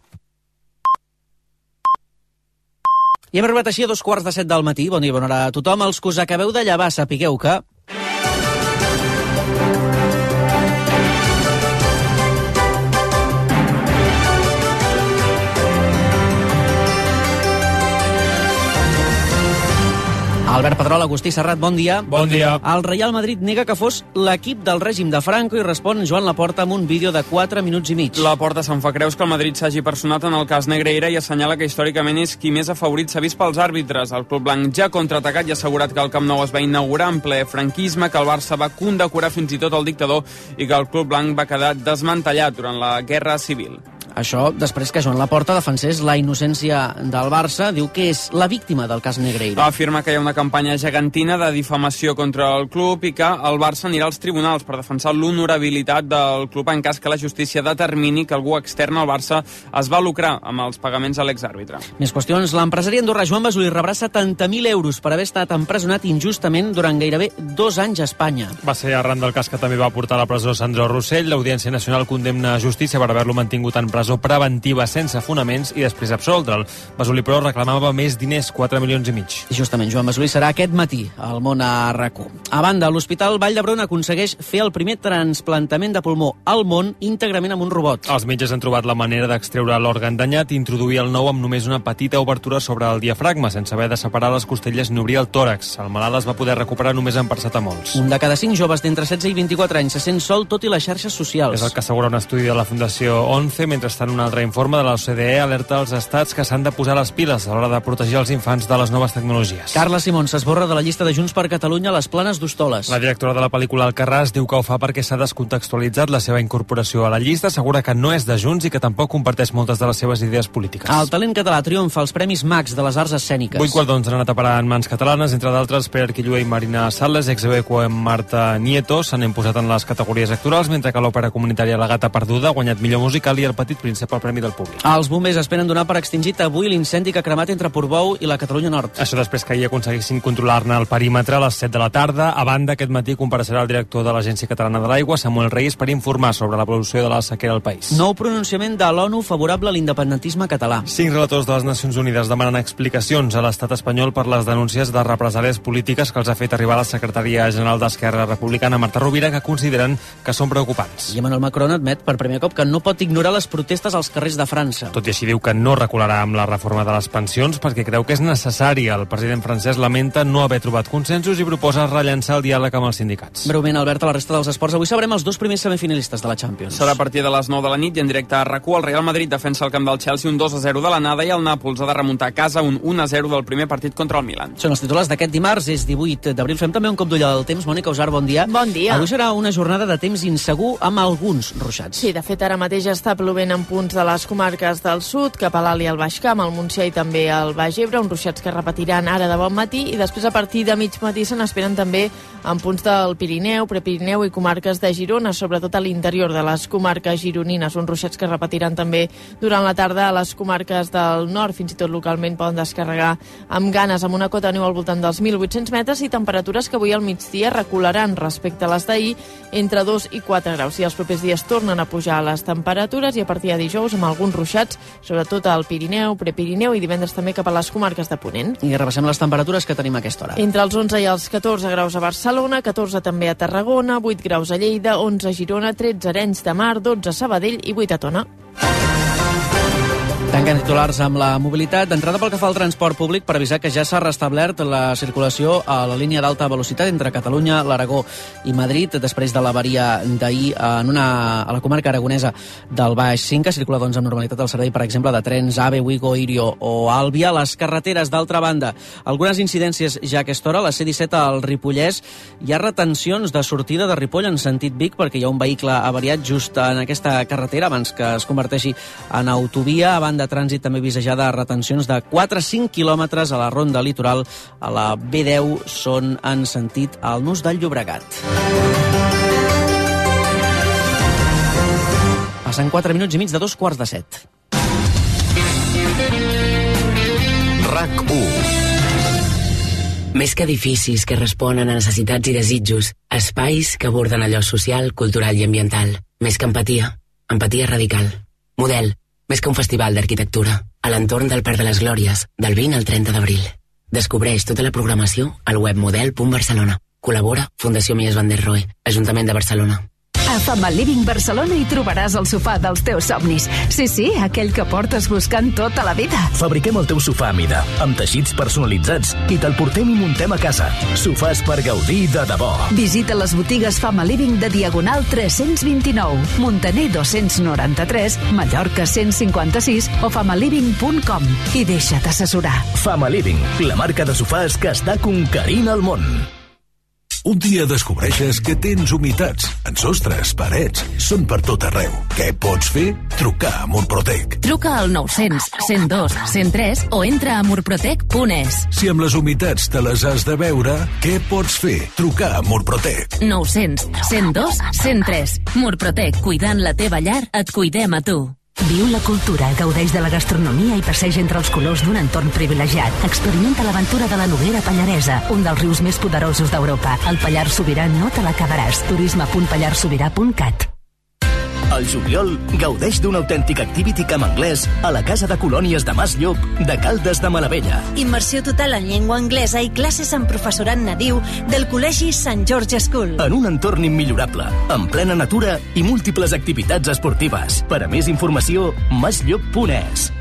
I hem arribat així a dos quarts de set del matí. Bon dia, bona hora a tothom. Els que us acabeu de llevar, sapigueu que... Albert Pedrol, Agustí Serrat, bon dia. Bon dia. El Real Madrid nega que fos l'equip del règim de Franco i respon Joan Laporta amb un vídeo de quatre minuts i mig. Laporta se'n fa creus que el Madrid s'hagi personat en el cas Negreira i assenyala que històricament és qui més afavorit s'ha vist pels àrbitres. El club blanc ja ha contraatacat i ha assegurat que el Camp Nou es va inaugurar en ple franquisme, que el Barça va condecorar fins i tot el dictador i que el club blanc va quedar desmantellat durant la Guerra Civil. Això després que Joan Laporta defensés la innocència del Barça, diu que és la víctima del cas Negreira. Afirma que hi ha una campanya gegantina de difamació contra el club i que el Barça anirà als tribunals per defensar l'honorabilitat del club en cas que la justícia determini que algú extern al Barça es va lucrar amb els pagaments a l'exàrbitre. Més qüestions. L'empresari andorrà Joan Basulí rebrà setanta mil euros per haver estat empresonat injustament durant gairebé dos anys a Espanya. Va ser arran del cas que també va portar a la presó Sandro Rossell. L'Audiència Nacional condemna a justícia per haver-lo mantingut en presó preventiva sense fonaments i després absoldre'l. Basulí, però, reclamava més diners, quatre milions i mig. I justament Joan Basulí serà aquest matí al món a RAC u. A banda, l'Hospital Vall d'Hebron aconsegueix fer el primer transplantament de pulmó al món íntegrament amb un robot. Els metges han trobat la manera d'extreure l'òrgan danyat i introduir el nou amb només una petita obertura sobre el diafragma, sense haver de separar les costelles ni obrir el tòrax. El malalt es va poder recuperar només amb paracetamol. Un de cada cinc joves d'entre setze i vint-i-quatre anys se sent sol tot i les xarxes socials. És el que assegura un estudi de la Fundació ONCE, mentre un altre informe de la O C D E alerta els estats que s'han de posar les piles a l'hora de protegir els infants de les noves tecnologies. Carla Simón s'esborra de la llista de Junts per Catalunya a les Planes d'Hostoles. La directora de la pel·lícula Alcarràs diu que ho fa perquè s'ha descontextualitzat la seva incorporació a la llista, assegura que no és de Junts i que tampoc comparteix moltes de les seves idees polítiques. El talent català triomfa als Premis Max de les Arts Escèniques. Vuit guardons han anat a parar en mans catalanes, entre d'altres Pere Quillué i Marina Sales, Exebeco i Marta Nieto s'han imposat en les categories actorals, mentre que l'òpera comunitària La Gata Perduda ha guanyat millor musical i El Petit Príncep el Premi del Públic. Els bombers esperen donar per extingit avui l'incendi que ha cremat entre Portbou i la Catalunya Nord. Això després que ahir aconseguissin controlar-ne el perímetre a les set de la tarda. A banda, aquest matí compareixerà el director de l'Agència Catalana de l'Aigua, Samuel Reyes, per informar sobre l'evolució de la sequera al país. Nou pronunciament de l'ONU favorable a l'independentisme català. Cinc relators de les Nacions Unides demanen explicacions a l'estat espanyol per les denúncies de represàlies polítiques que els ha fet arribar la secretària general d'Esquerra Republicana, Marta Rovira, que consideren que són preocupants. I Emmanuel Macron admet per primer cop que no pot ignorar les protestes als carrers de França. Tot i així diu que no recularà amb la reforma de les pensions perquè creu que és necessària. El president francès lamenta no haver trobat consensos i proposa rellançar el diàleg amb els sindicats. Breument, Albert, a la resta dels esports. Avui sabrem els dos primers semifinalistes de la Champions. Serà a partir de les nou de la nit i en directe a RAC u. El Real Madrid defensa el camp del Chelsea un dos a zero de l'anada i el Nàpols ha de remuntar a casa un un a zero del primer partit contra el Milan. Són els titulars d'aquest dimarts, és divuit d'abril. Fem també un cop d'ull al temps. Mònica Usar, bon dia. Bon dia. Avui serà una jornada de temps insegur amb alguns ruixats. Sí, de fet, ara mateix està plovent en punts de les comarques del sud, cap a l'Alt i al Baix Camp, al Montsià i també al Baix Ebre, uns ruixats que repetiran ara de bon matí i després a partir de mig matí se n'esperen també en punts del Pirineu, Prepirineu i comarques de Girona, sobretot a l'interior de les comarques gironines, uns ruixats que repetiran també durant la tarda a les comarques del nord, fins i tot localment poden descarregar amb ganes, amb una cota de neu al voltant dels mil vuit-cents metres i temperatures que avui al migdia recularan respecte a les d'ahir entre dos i quatre graus. I els propers dies tornen a pujar les temperatures i a partir de dijous amb alguns ruixats, sobretot al Pirineu, Prepirineu i divendres també cap a les comarques de Ponent. I repassem les temperatures que tenim a aquesta hora. Entre els onze i els catorze graus a Barcelona, catorze també a Tarragona, vuit graus a Lleida, onze a Girona, tretze a Arenys de Mar, dotze a Sabadell i vuit a Tona. Tanquen titulars amb la mobilitat. D'entrada pel que fa al transport públic, per avisar que ja s'ha restablert la circulació a la línia d'alta velocitat entre Catalunya, l'Aragó i Madrid, després de l'avaria d'ahir en una, a la comarca aragonesa del Baix Cinca. Circula doncs amb normalitat el servei, per exemple, de trens AVE, Wigo, Irio o Àlvia. Les carreteres, d'altra banda, algunes incidències ja a aquesta hora. La C disset al Ripollès hi ha retencions de sortida de Ripoll en sentit Vic perquè hi ha un vehicle avariat just en aquesta carretera abans que es converteixi en autovia. A banda de trànsit també visejada retencions de quatre a cinc quilòmetres a la ronda litoral. A la B deu són en sentit al Nus del Llobregat. Passen quatre minuts i mig de dos quarts de set. RAC u. Més que edificis que responen a necessitats i desitjos, espais que aborden allò social, cultural i ambiental. Més que empatia, empatia radical. Model, més que un festival d'arquitectura, a l'entorn del Parc de les Glòries, del vint al trenta d'abril. Descobreix tota la programació al web model punt barcelona. Col·labora Fundació Mies van der Rohe, Ajuntament de Barcelona. A Family Living Barcelona hi trobaràs el sofà dels teus somnis. Sí, sí, aquell que portes buscant tota la vida. Fabriquem el teu sofà a mida, amb teixits personalitzats, i te'l portem i muntem a casa. Sofàs per gaudir de debò. Visita les botigues Family Living de Diagonal tres-cents vint-i-nou, Montaner dos-cents noranta-tres, Mallorca cent cinquanta-sis o famaliving punt com i deixa't assessorar. Family Living, la marca de sofàs que està conquerint el món. Un dia descobreixes que tens humitats en sostres, parets, són per tot arreu. Què pots fer? Trucar a Murprotec. Truca al nou-cents, cent dos, cent tres o entra a murprotec punt es. Si amb les humitats te les has de veure, què pots fer? Trucar a Murprotec. nou-cents, cent dos, cent tres. Murprotec, cuidant la teva llar, et cuidem a tu. Viu la cultura, gaudeix de la gastronomia i passeja entre els colors d'un entorn privilegiat. Experimenta l'aventura de la Noguera Pallaresa, un dels rius més poderosos d'Europa. El Pallars Sobirà no te l'acabaràs. turisme punt pallars sobirà punt cat. Al juliol, gaudeix d'un autèntic activity camp anglès a la Casa de Colònies de Mas Llop de Caldes de Malavella. Immersió total en llengua anglesa i classes amb professorat nadiu del Col·legi Sant George School. En un entorn immillorable, en plena natura i múltiples activitats esportives. Per a més informació, masllop punt es.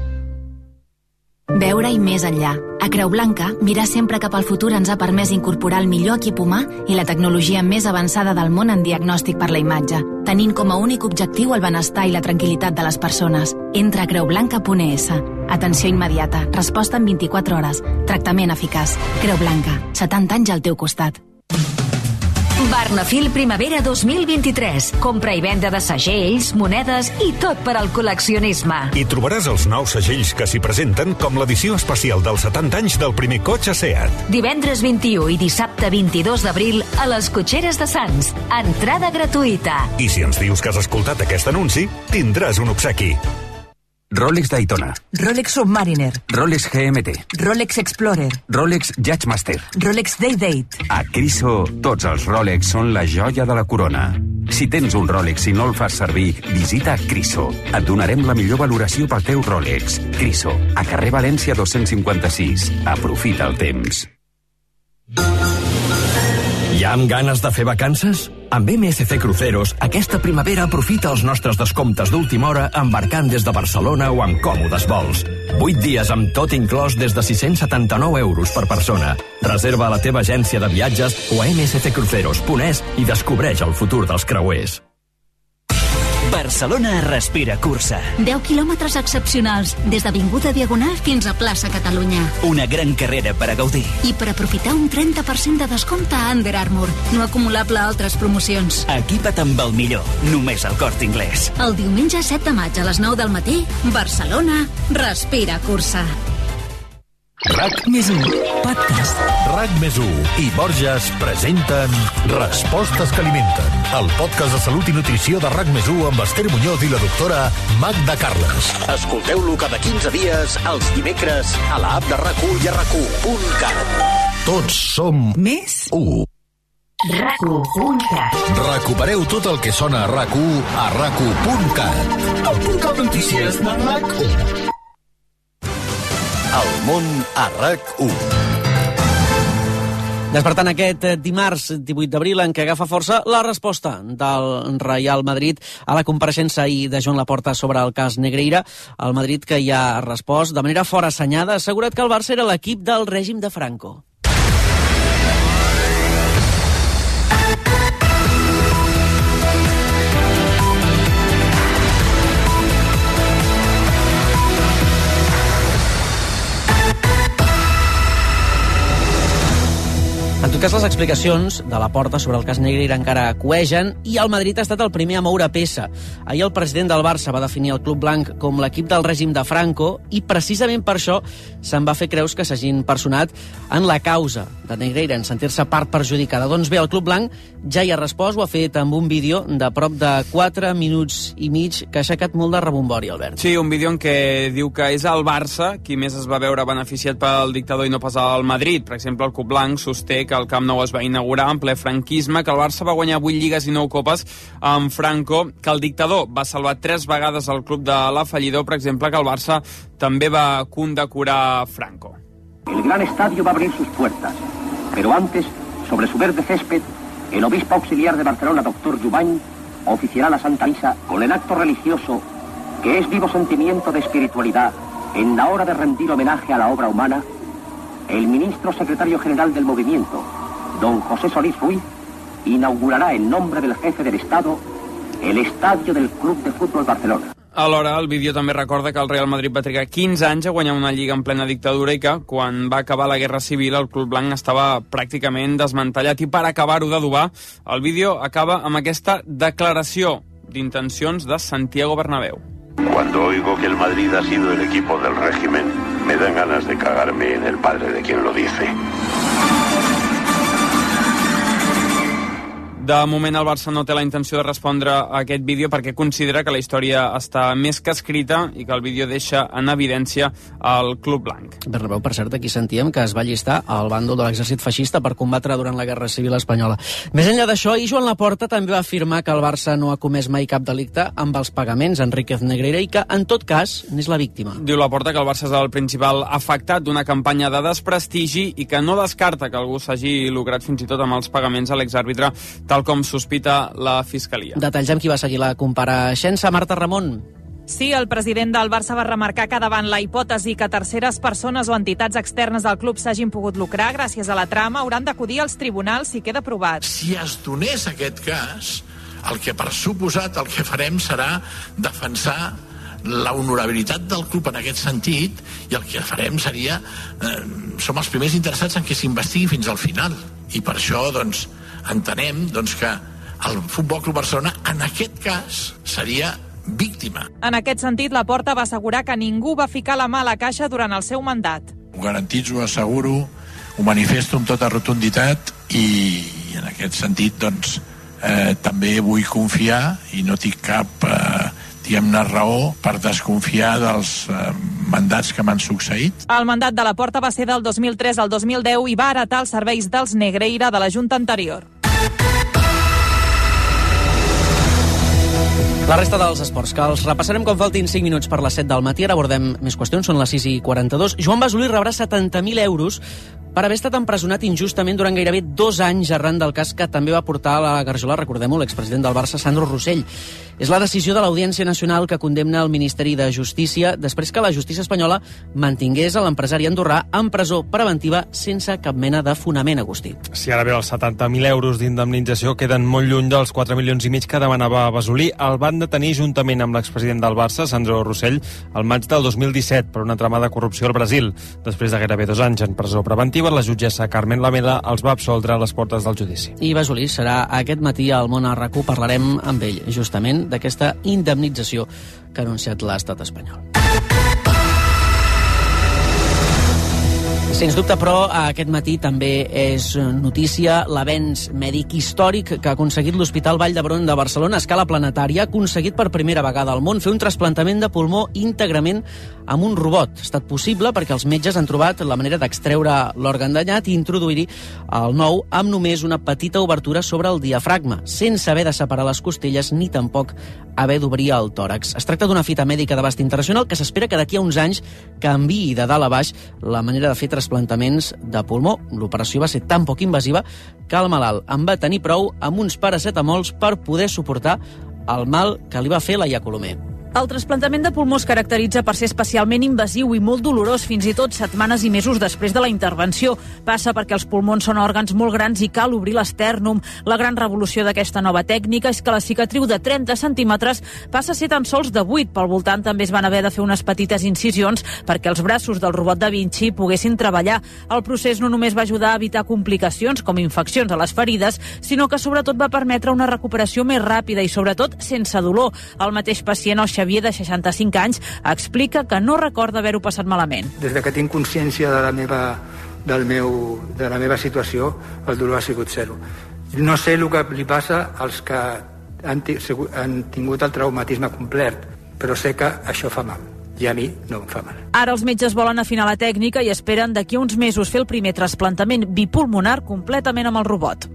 Veure i més enllà. A Creu Blanca, mirar sempre cap al futur ens ha permès incorporar el millor equip humà i la tecnologia més avançada del món en diagnòstic per la imatge, tenint com a únic objectiu el benestar i la tranquil·litat de les persones. Entra a creu blanca punt es. Atenció immediata, resposta en vint-i-quatre hores, tractament eficaç. Creu Blanca, setanta anys al teu costat. Barnafil Primavera dos mil vint-i-tres. Compra i venda de segells, monedes i tot per al col·leccionisme. Hi trobaràs els nous segells que s'hi presenten com l'edició especial dels setanta anys del primer cotxe Seat. Divendres vint-i-u i dissabte vint-i-dos d'abril a les Cotxeres de Sants. Entrada gratuïta. I si ens dius que has escoltat aquest anunci, tindràs un obsequi. Rolex Daytona, Rolex Submariner, Rolex G M T, Rolex Explorer, Rolex Judgemaster. Rolex Day-Date. A Criso, tots els Rolex són la joia de la corona. Si tens un Rolex i no el fas servir, visita Criso. Et donarem la millor valoració pel teu Rolex. Criso, a carrer València dos-cents cinquanta-sis. Aprofita el temps. Ja amb ganes de fer vacances? Amb M S C Cruceros, aquesta primavera aprofita els nostres descomptes d'última hora embarcant des de Barcelona o amb còmodes vols. vuit dies amb tot inclòs des de sis-cents setanta-nou euros per persona. Reserva a la teva agència de viatges o a m s c cruceros punt es i descobreix el futur dels creuers. Barcelona respira cursa. deu quilòmetres excepcionals, des d'Avinguda Diagonal fins a plaça Catalunya. Una gran carrera per a gaudir. I per aprofitar un trenta per cent de descompte a Under Armour, no acumulable a altres promocions. Equipa't amb el millor, només al Corte Inglés. El diumenge set de maig a les nou del matí, Barcelona respira cursa. RAC més u, podcast. RAC més u i Borges presenten Respostes que alimenten, el podcast de salut i nutrició de RAC més u amb Esther Muñoz i la doctora Magda Carles. Escolteu-lo cada quinze dies, els dimecres, a l'app de RAC u i a rac u punt cat. Tots som més u. rac u punt cat. Recupereu tot el que sona a RAC u a rac u punt cat. El punt notícies de RAC u. El món a RAC u. Despertant aquest dimarts divuit d'abril en què agafa força la resposta del Real Madrid a la compareixença ahir de Joan Laporta sobre el cas Negreira. El Madrid, que ja ha respost de manera fora assenyada, ha assegurat que el Barça era l'equip del règim de Franco. En tot cas, les explicacions de Laporta sobre el cas Negreira encara coegen i el Madrid ha estat el primer a moure peça. Ahir el president del Barça va definir el Club Blanc com l'equip del règim de Franco i precisament per això se'n va fer creus que s'hagin personat en la causa de Negreira, en sentir-se part perjudicada. Doncs bé, el Club Blanc ja hi ha respost, ho ha fet amb un vídeo de prop de quatre minuts i mig que ha aixecat molt de rebombori, Albert. Sí, un vídeo en què diu que és el Barça qui més es va veure beneficiat pel dictador i no pas el Madrid. Per exemple, el Club Blanc sosté que el Camp Nou es va inaugurar en ple franquisme, que el Barça va guanyar vuit lligues i nou copes amb Franco, que el dictador va salvar tres vegades el club de l'afallidor, per exemple, que el Barça també va condecorar Franco. El gran estadio va a abrir sus puertas, pero antes, sobre su verde césped, el obispo auxiliar de Barcelona, doctor Jubany, oficiará la Santa Misa con el acto religioso que es vivo sentimiento de espiritualidad en la hora de rendir homenaje a la obra humana. El ministro secretario general del movimiento, don José Solís Ruiz, inaugurará en nombre del jefe del Estado el estadio del Club de Fútbol Barcelona. Alhora, el vídeo també recorda que el Real Madrid va trigar quinze anys a guanyar una lliga en plena dictadura i que, quan va acabar la Guerra Civil, el Club Blanc estava pràcticament desmantellat. I per acabar-ho d'adobar, el vídeo acaba amb aquesta declaració d'intencions de Santiago Bernabéu. Cuando oigo que el Madrid ha sido el equipo del régimen, me dan ganas de cagarme en el padre de quien lo dice. De moment, el Barça no té la intenció de respondre a aquest vídeo perquè considera que la història està més que escrita i que el vídeo deixa en evidència el Club Blanc. Bernabéu, per cert, aquí sentíem que es va allistar al bàndol de l'exèrcit feixista per combatre durant la Guerra Civil espanyola. Més enllà d'això, i Joan Laporta també va afirmar que el Barça no ha comès mai cap delicte amb els pagaments a Enríquez Negreira i que, en tot cas, n'és la víctima. Diu Laporta que el Barça és el principal afectat d'una campanya de desprestigi i que no descarta que algú s'hagi lucrat fins i tot amb els pagaments a l'exàrbitre, tal com sospita la Fiscalia. Detalls amb qui va seguir la compareixença, Marta Ramon. Sí, el president del Barça va remarcar que davant la hipòtesi que terceres persones o entitats externes del club s'hagin pogut lucrar gràcies a la trama, hauran d'acudir als tribunals si queda provat. Si es donés aquest cas, el que per suposat el que farem serà defensar la honorabilitat del club en aquest sentit, i el que farem seria eh, som els primers interessats en que s'investigui fins al final, i per això doncs entenem doncs, que el Futbol Club Barcelona en aquest cas seria víctima. En aquest sentit, Laporta va assegurar que ningú va ficar la mà a la caixa durant el seu mandat. Ho garantitzo, ho asseguro, ho manifesto amb tota rotunditat i en aquest sentit doncs, eh, també vull confiar i no tinc cap eh, diguem-ne raó per desconfiar dels eh, mandats que m'han succeït. El mandat de Laporta va ser del dos mil tres al dos mil deu i va heretar els serveis dels Negreira de la Junta anterior. La resta dels esports, que els repassarem quan faltin cinc minuts per les set del matí. Ara abordem més qüestions, són les sis i quaranta-dos. Joan Basolí rebrà setanta mil euros per haver estat empresonat injustament durant gairebé dos anys arran del cas que també va portar a la garjola, recordem-ho, l'expresident del Barça, Sandro Rossell. És la decisió de l'Audiència Nacional que condemna el Ministeri de Justícia després que la justícia espanyola mantingués a l'empresari andorrà en presó preventiva sense cap mena de fonament, Agustí. Si ara bé els setanta mil euros d'indemnització queden molt lluny dels quatre milions i mig que demanava Basolí. El van detenir juntament amb l'expresident del Barça, Sandro Rossell, al maig del dos mil disset per una trama de corrupció al Brasil. Després de gairebé dos anys en presó preventiva, la jutgessa Carmen Lamela els va absoldre a les portes del judici. I Basolí serà aquest matí al Món a RAC u. Parlarem amb ell, justament, d'aquesta indemnització que ha anunciat l'estat espanyol. Sens dubte, però, aquest matí també és notícia l'avenç mèdic històric que ha aconseguit l'Hospital Vall d'Hebron de Barcelona a escala planetària. Ha aconseguit per primera vegada al món fer un trasplantament de pulmó íntegrament amb un robot. Ha estat possible perquè els metges han trobat la manera d'extreure l'òrgan danyat i introduir-hi el nou amb només una petita obertura sobre el diafragma, sense haver de separar les costelles ni tampoc haver d'obrir el tòrax. Es tracta d'una fita mèdica d'abast internacional que s'espera que d'aquí a uns anys canviï de dalt a baix la manera de fer trasplantament trasplantaments de pulmó. L'operació va ser tan poc invasiva que el malalt en va tenir prou amb uns paracetamols per poder suportar el mal que li va fer la Colomer. El trasplantament de pulmó es caracteritza per ser especialment invasiu i molt dolorós, fins i tot setmanes i mesos després de la intervenció. Passa perquè els pulmons són òrgans molt grans i cal obrir l'estèrnum. La gran revolució d'aquesta nova tècnica és que la cicatriu de trenta centímetres passa a ser tan sols de vuit. Pel voltant també es van haver de fer unes petites incisions perquè els braços del robot Da Vinci poguessin treballar. El procés no només va ajudar a evitar complicacions com infeccions a les ferides, sinó que sobretot va permetre una recuperació més ràpida i sobretot sense dolor. El mateix pacient, el Xavier, de seixanta-cinc anys, explica que no recorda haver-ho passat malament. Des que tinc consciència de la meva, del meu, de la meva situació, el dolor ha sigut zero. No sé el que li passa als que han, han tingut el traumatisme complet, però sé que això fa mal. I a mi no em fa mal. Ara els metges volen afinar la tècnica i esperen d'aquí a uns mesos fer el primer trasplantament bipulmonar completament amb el robot.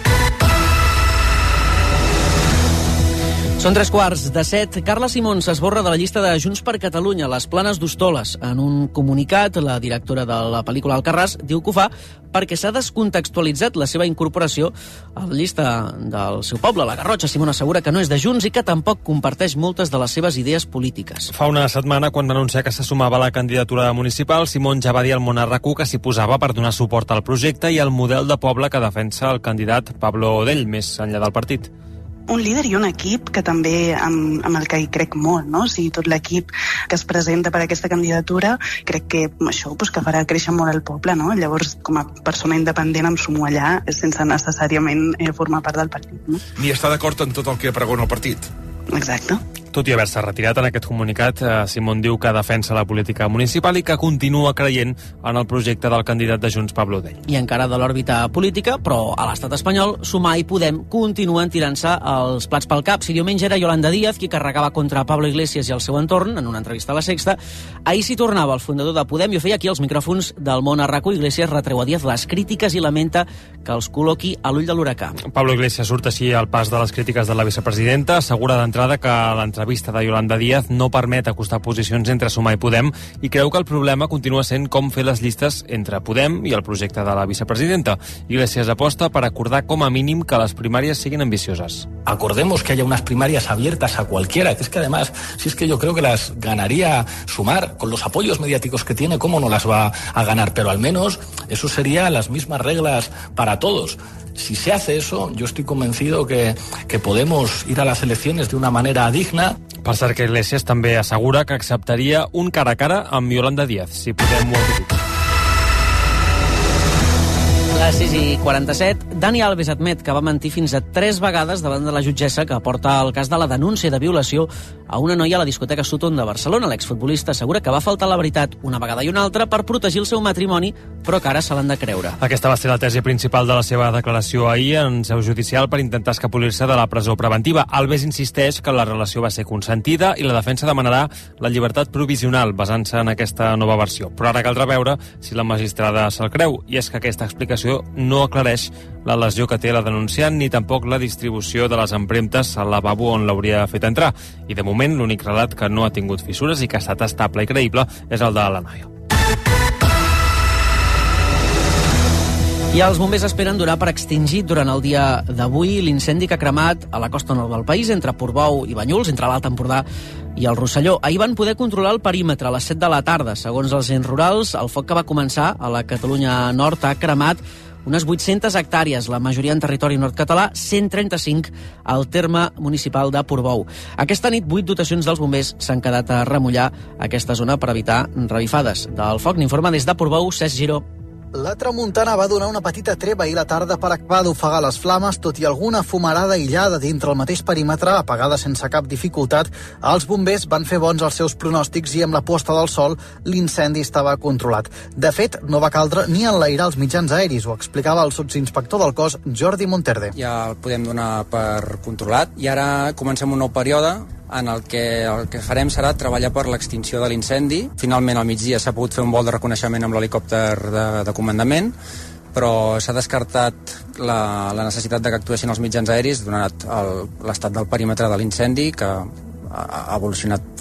Són tres quarts de set. Carla Simón s'esborra de la llista de Junts per Catalunya, les Planes d'Hostoles. En un comunicat, la directora de la pel·lícula Alcarràs diu que ho fa perquè s'ha descontextualitzat la seva incorporació a la llista del seu poble, la Garrotxa. Simón assegura que no és de Junts i que tampoc comparteix moltes de les seves idees polítiques. Fa una setmana, quan va anunciar que se sumava a la candidatura municipal, Simón ja va dir al Món R Q que s'hi posava per donar suport al projecte i al model de poble que defensa el candidat Pablo Odell, més enllà del partit. Un líder i un equip que també amb, amb el que hi crec molt, no? O sigui, tot l'equip que es presenta per a aquesta candidatura, crec que això pues, que farà créixer molt el poble, no? Llavors, com a persona independent em sumo allà sense necessàriament eh, formar part del partit, no? Ni està d'acord en tot el que pregona el partit. Exacte. Tot i haver-se retirat en aquest comunicat, eh, Simón diu que defensa la política municipal i que continua creient en el projecte del candidat de Junts, Pablo Odell. I encara de l'òrbita política, però a l'estat espanyol, Sumar i Podem continuen tirant-se els plats pel cap. Si diumenge era Yolanda Díaz qui carregava contra Pablo Iglesias i el seu entorn, en una entrevista a La Sexta, ahir s'hi tornava el fundador de Podem i ho feia aquí als micròfons del Món R Q. Iglesias retreu a Díaz les crítiques i lamenta que els col·loqui a l'ull de l'huracà. Pablo Iglesias surt així al pas de les crítiques de la vicepresidenta, assegura d'entrada que l'entrevista de Yolanda Díaz no permet acostar posicions entre Sumar i Podem i creu que el problema continua sent com fer les llistes entre Podem i el projecte de la vicepresidenta. Iglesias aposta per acordar com a mínim que les primàries siguin ambicioses. Acordemos que haya unas primarias abiertas a cualquiera, que es que además, si es que yo creo que las ganaría Sumar, con los apoyos mediáticos que tiene, ¿cómo no las va a ganar? Pero al menos eso sería las mismas reglas para todos. Si se hace eso, yo estoy convencido que, que podemos ir a las elecciones de una manera digna. Per cert, que Iglesias també assegura que acceptaria un cara a cara amb Yolanda Díaz, si Podem ho amplifica. A les sis i quaranta-set, Dani Alves admet que va mentir fins a tres vegades davant de la jutgessa que porta el cas de la denúncia de violació a una noia a la discoteca Sutton de Barcelona. L'exfutbolista assegura que va faltar la veritat una vegada i una altra per protegir el seu matrimoni, però que ara se l'han de creure. Aquesta va ser la tesi principal de la seva declaració ahir en seu judicial per intentar escapolir-se de la presó preventiva. Alves insisteix que la relació va ser consentida i la defensa demanarà la llibertat provisional basant-se en aquesta nova versió. Però ara caldrà veure si la magistrada se'l creu, i és que aquesta explicació no aclareix la lesió que té la denunciant ni tampoc la distribució de les empremtes al lavabo on l'hauria fet entrar. I de moment l'únic relat que no ha tingut fissures i que ha estat estable i creïble és el de la noia. I els bombers esperen donar per extingit durant el dia d'avui l'incendi que ha cremat a la costa nord del país, entre Portbou i Banyuls, entre l'Alt Empordà i el Rosselló. Ahir van poder controlar el perímetre a les set de la tarda. Segons els ens rurals, el foc que va començar a la Catalunya Nord ha cremat unes vuit-centes hectàrees, la majoria en territori nord-català, cent trenta-cinc al terme municipal de Portbou. Aquesta nit, vuit dotacions dels bombers s'han quedat a remullar aquesta zona per evitar revifades del foc. N'informa des de Portbou, Cesc Giró. La tramuntana va donar una petita treva ahir la tarda per acabar d'ofegar les flames, tot i alguna fumarada aïllada dintre el mateix perímetre, apagada sense cap dificultat. Els bombers van fer bons els seus pronòstics i amb la posta del sol l'incendi estava controlat. De fet, no va caldre ni enlairar els mitjans aeris, ho explicava el sotsinspector del cos, Jordi Monterde. Ja el podem donar per controlat i ara comencem un nou període en el que el que farem serà treballar per l'extinció de l'incendi. Finalment, al migdia s'ha pogut fer un vol de reconeixement amb l'helicòpter de, de comandament, però s'ha descartat la, la necessitat de que actuessin els mitjans aeris donat el, l'estat del perímetre de l'incendi, que ha evolucionat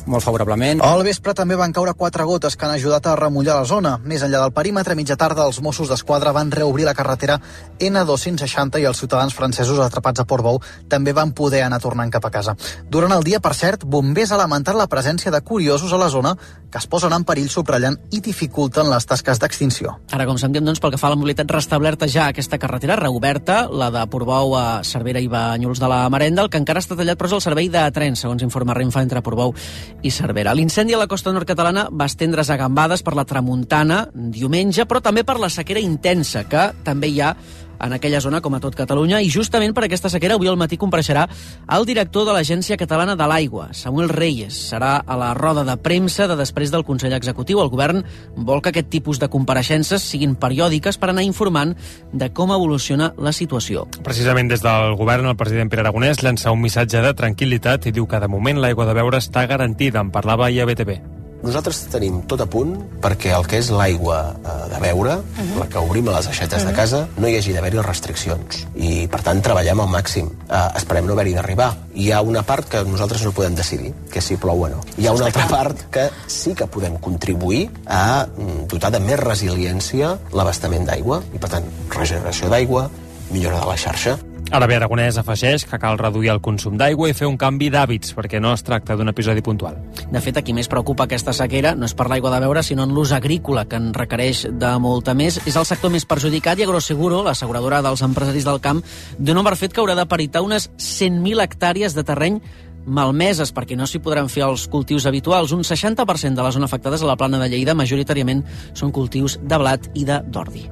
molt favorablement. Al vespre també van caure quatre gotes que han ajudat a remullar la zona. Més enllà del perímetre, a mitja tarda, els Mossos d'Esquadra van reobrir la carretera ena dos-cents seixanta i els ciutadans francesos atrapats a Portbou també van poder anar tornant cap a casa. Durant el dia, per cert, bombers ha lamentat la presència de curiosos a la zona que es posen en perill subratllant i dificulten les tasques d'extinció. Ara, com sabem, doncs, pel que fa a la mobilitat, restablerta ja aquesta carretera, reoberta, la de Portbou a Cervera i Banyuls de la Marenda. El que encara està tallat, però, és el servei de tren, segons informa Renfe, entre Portbou i Cervera. L'incendi a la costa nord catalana va estendre's a gambades per la tramuntana diumenge, però també per la sequera intensa que també hi ha en aquella zona, com a tot Catalunya, i justament per aquesta sequera avui al matí compareixerà el director de l'Agència Catalana de l'Aigua, Samuel Reyes. Serà a la roda de premsa de després del Consell Executiu. El govern vol que aquest tipus de compareixences siguin periòdiques per anar informant de com evoluciona la situació. Precisament des del govern, el president Pere Aragonès llança un missatge de tranquil·litat i diu que de moment l'aigua de beure està garantida. En parlava ahir a B T V. Nosaltres tenim tot a punt perquè el que és l'aigua de beure, uh-huh. la que obrim a les aixetes uh-huh. de casa, no hi hagi d'haver-hi restriccions. I, per tant, treballem al màxim. Uh, esperem no haver-hi d'arribar. Hi ha una part que nosaltres no podem decidir, que és si plou o no. Hi ha una altra part que sí que podem contribuir a dotar de més resiliència l'abastament d'aigua. I, per tant, regeneració d'aigua, millora de la xarxa. Ara bé, Aragonès afegeix que cal reduir el consum d'aigua i fer un canvi d'hàbits, perquè no es tracta d'un episodi puntual. De fet, a qui més preocupa aquesta sequera no és per l'aigua de beure, sinó en l'ús agrícola, que en requereix de molta més. És el sector més perjudicat i Agroseguro, l'asseguradora dels empresaris del camp, dona per fet que haurà de peritar unes cent mil hectàrees de terreny malmeses perquè no s'hi podran fer els cultius habituals. Un seixanta per cent de les zones afectades a la Plana de Lleida majoritàriament són cultius de blat i de d'ordi.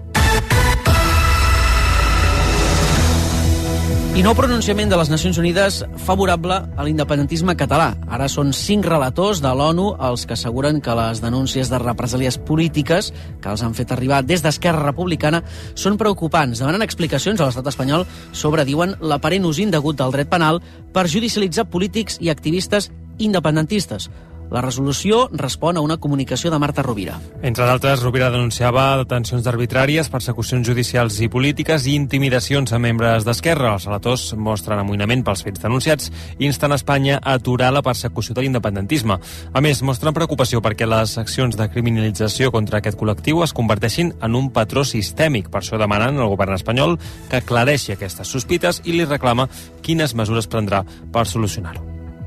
I nou pronunciament de les Nacions Unides favorable a l'independentisme català. Ara són cinc relators de l'ONU els que asseguren que les denúncies de represàlies polítiques que els han fet arribar des d'Esquerra Republicana són preocupants. Demanen explicacions a l'estat espanyol sobre, diuen, l'aparent ús indegut del dret penal per judicialitzar polítics i activistes independentistes. La resolució respon a una comunicació de Marta Rovira. Entre d'altres, Rovira denunciava detencions arbitràries, persecucions judicials i polítiques i intimidacions a membres d'Esquerra. Els relators mostren amoïnament pels fets denunciats i insten a Espanya a aturar la persecució de l'independentisme. A més, mostren preocupació perquè les accions de criminalització contra aquest col·lectiu es converteixin en un patró sistèmic. Per això demanen al govern espanyol que aclareixi aquestes sospites i li reclama quines mesures prendrà per solucionar-ho.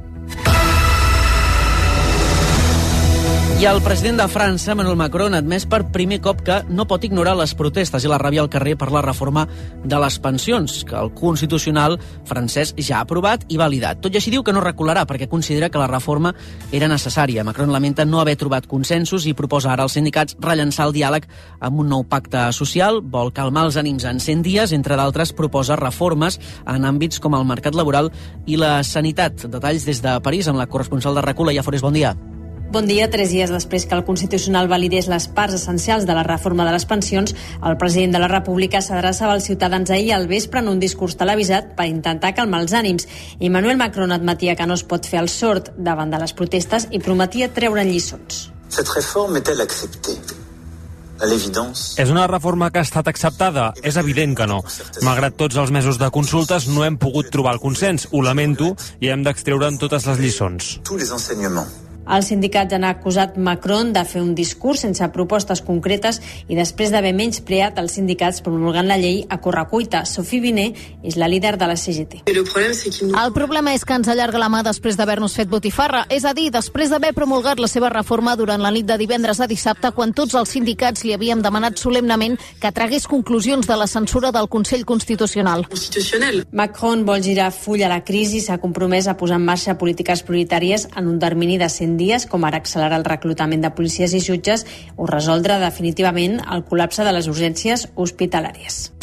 I el president de França, Emmanuel Macron, ha admès per primer cop que no pot ignorar les protestes i la ràbia al carrer per la reforma de les pensions, que el Constitucional francès ja ha aprovat i validat. Tot i així diu que no recularà perquè considera que la reforma era necessària. Macron lamenta no haver trobat consensos i proposa ara als sindicats rellançar el diàleg amb un nou pacte social, vol calmar els ànims en cent dies, entre d'altres proposa reformes en àmbits com el mercat laboral i la sanitat. Detalls des de París amb la corresponsal de RAC u, Laia Forés, bon dia. Bon dia. Tres dies després que el Constitucional validés les parts essencials de la reforma de les pensions, el president de la República s'adreçava als ciutadans ahir al vespre en un discurs televisat per intentar calmar els ànims. Emmanuel Macron admetia que no es pot fer el sord davant de les protestes i prometia treure lliçons. Cette réforme est-elle acceptée? És una reforma que ha estat acceptada? És evident que no. Malgrat tots els mesos de consultes, no hem pogut trobar el consens. Ho lamento i hem d'extreure'n totes les lliçons. Tous les enseignements. Els sindicats han acusat Macron de fer un discurs sense propostes concretes i després d'haver menyspreat els sindicats promulgant la llei a correcuita. Sophie Binet és la líder de la C G T. El problema és que ens allarga la mà després d'haver-nos fet botifarra, és a dir, després d'haver promulgat la seva reforma durant la nit de divendres a dissabte, quan tots els sindicats li havíem demanat solemnement que tragués conclusions de la censura del Consell Constitucional. Macron vol girar full a la crisi i s'ha compromès a posar en marxa polítiques prioritàries en un termini de cent dies, com ara accelerar el reclutament de policies i jutges o resoldre definitivament el col·lapse de les urgències hospitalàries.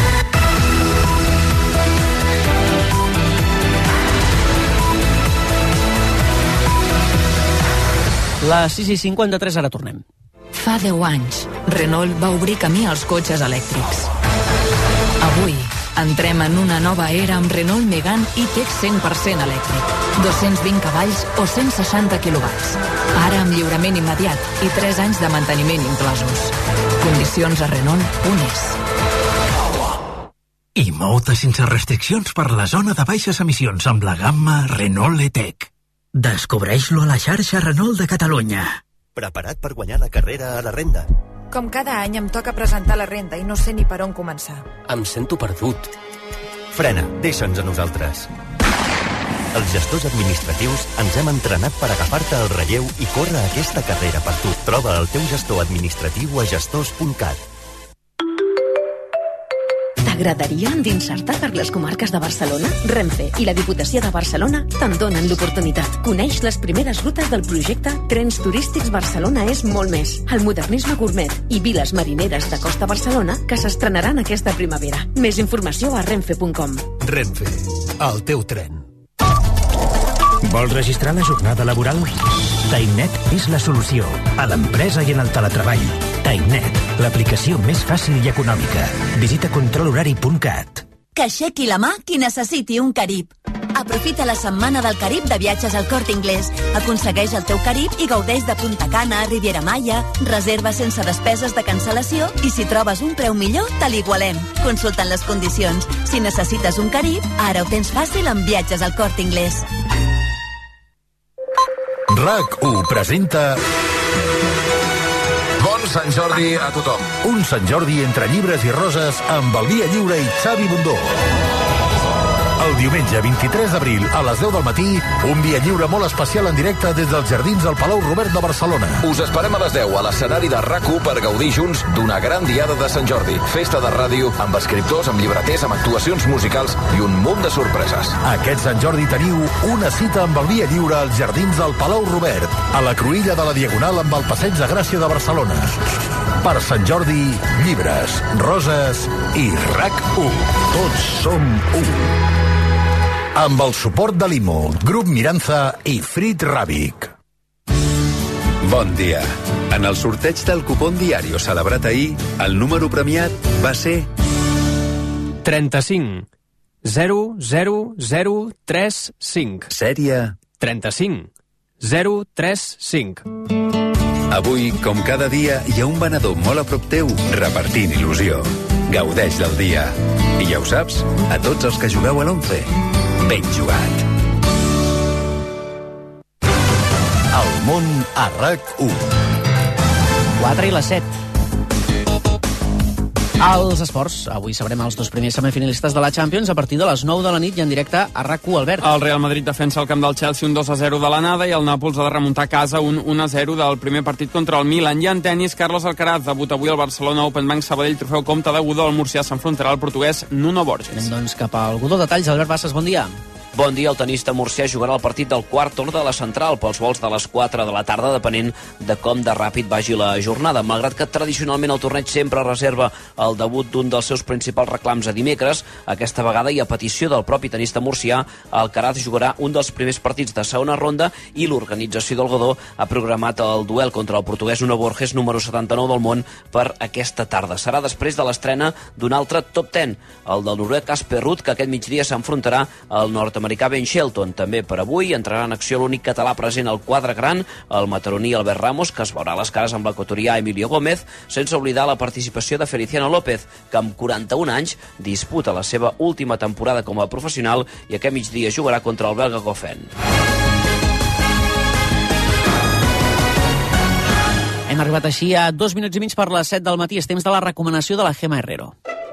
Les sis i cinquanta-tres, ara tornem. Fa deu anys, Renault va obrir camí als cotxes elèctrics. Avui, entrem en una nova era amb Renault Megane i-Tech cent per cent elèctric. dos-cents vint cavalls o cent seixanta quilowatts. Ara amb lliurament immediat i tres anys de manteniment inclosos. Condicions a Renault punt es. I mou-te sense restriccions per la zona de baixes emissions amb la gamma Renault E-Tech. Descobreix-lo a la xarxa Renault de Catalunya. Preparat per guanyar la carrera a la renda? Com cada any em toca presentar la renda i no sé ni per on començar. Em sento perdut. Frena, deixa'ns a nosaltres. Els gestors administratius ens hem entrenat per agafar-te el relleu i córrer aquesta carrera per tu. Troba el teu gestor administratiu a gestors punt cat. T'agradaria endinsar-te per les comarques de Barcelona? Renfe i la Diputació de Barcelona te'n donen l'oportunitat. Coneix les primeres rutes del projecte Trens Turístics Barcelona és molt més. El modernisme gourmet i viles marineres de Costa Barcelona que s'estrenaran aquesta primavera. Més informació a renfe punt com. Renfe, el teu tren. Vols registrar la jornada laboral? TimeNet és la solució a l'empresa i en el teletreball. TimeNet, l'aplicació més fàcil i econòmica. Visita control horari punt cat. Que aixequi la mà qui necessiti un Carib. Aprofita la setmana del Carib de viatges al Corte Inglés. Aconsegueix el teu Carib i gaudeix de Punta Cana, Riviera Maya. Reserva sense despeses de cancel·lació i si trobes un preu millor, te l'igualem. Consultant les condicions. Si necessites un Carib, ara ho tens fàcil amb viatges al Corte Inglés. RAC u presenta... Bon Sant Jordi a tothom. Un Sant Jordi entre llibres i roses amb el Via Lliure i Xavi Bundó. El diumenge vint-i-tres d'abril a les deu del matí, un Via Lliure molt especial en directe des dels jardins del Palau Robert de Barcelona. Us esperem a les deu a l'escenari de RAC u per gaudir junts d'una gran diada de Sant Jordi. Festa de ràdio amb escriptors, amb llibreters, amb actuacions musicals i un munt de sorpreses. Aquest Sant Jordi teniu una cita amb el Via Lliure als jardins del Palau Robert, a la cruïlla de la Diagonal amb el Passeig de Gràcia de Barcelona. Per Sant Jordi, llibres, roses i RAC u. Tots som u. Amb el suport de Limo, Grup Miranza i Frit Ràbic. Bon dia. En el sorteig del cupón Diario celebrat ahir, el número premiat va ser... trenta-cinc. zero zero zero tres cinc. Sèrie... trenta-cinc. zero tres cinc. Avui, com cada dia, hi ha un venedor molt a prop teu repartint il·lusió. Gaudeix del dia. I ja ho saps, a tots els que jugueu a l'onze, ben jugat. El món a RAC u. quatre i les set. Els esports. Avui sabrem els dos primers semifinalistes de la Champions a partir de les nou de la nit i en directe a RAC u, Albert. El Real Madrid defensa el camp del Chelsea un dos a zero de l'anada i el Nàpols ha de remuntar a casa un un a zero del primer partit contra el Milan. I en tenis, Carlos Alcaraz debuta avui al Barcelona Open Bank Sabadell Trofeu Comte de Godó. El murcià s'enfrontarà al portuguès Nuno Borges. Anem doncs cap al Godó. Detalls, Albert Bassas, bon dia. Bon dia, el tenista murcià jugarà el partit del quart torn de la central pels vols de les quatre de la tarda, depenent de com de ràpid vagi la jornada. Malgrat que tradicionalment el torneig sempre reserva el debut d'un dels seus principals reclams a dimecres, aquesta vegada i a petició del propi tenista murcià, Alcaraz jugarà un dels primers partits de segona ronda i l'organització del Godó ha programat el duel contra el portuguès Nuno Borges, número setanta-nou del món, per aquesta tarda. Serà després de l'estrena d'un altre top deu, el del noruec Casper Ruud, que aquest migdia s'enfrontarà al nord americà Ben Shelton. També per avui entrarà en acció l'únic català present al quadre gran, el mataroní Albert Ramos, que es veurà les cares amb l'equatorià Emilio Gómez, sense oblidar la participació de Feliciano López, que amb quaranta-un anys disputa la seva última temporada com a professional i aquest migdia jugarà contra el belga Goffin. Hem arribat així a dos minuts i mig per les set del matí. És temps de la recomanació de la Gemma Herrero.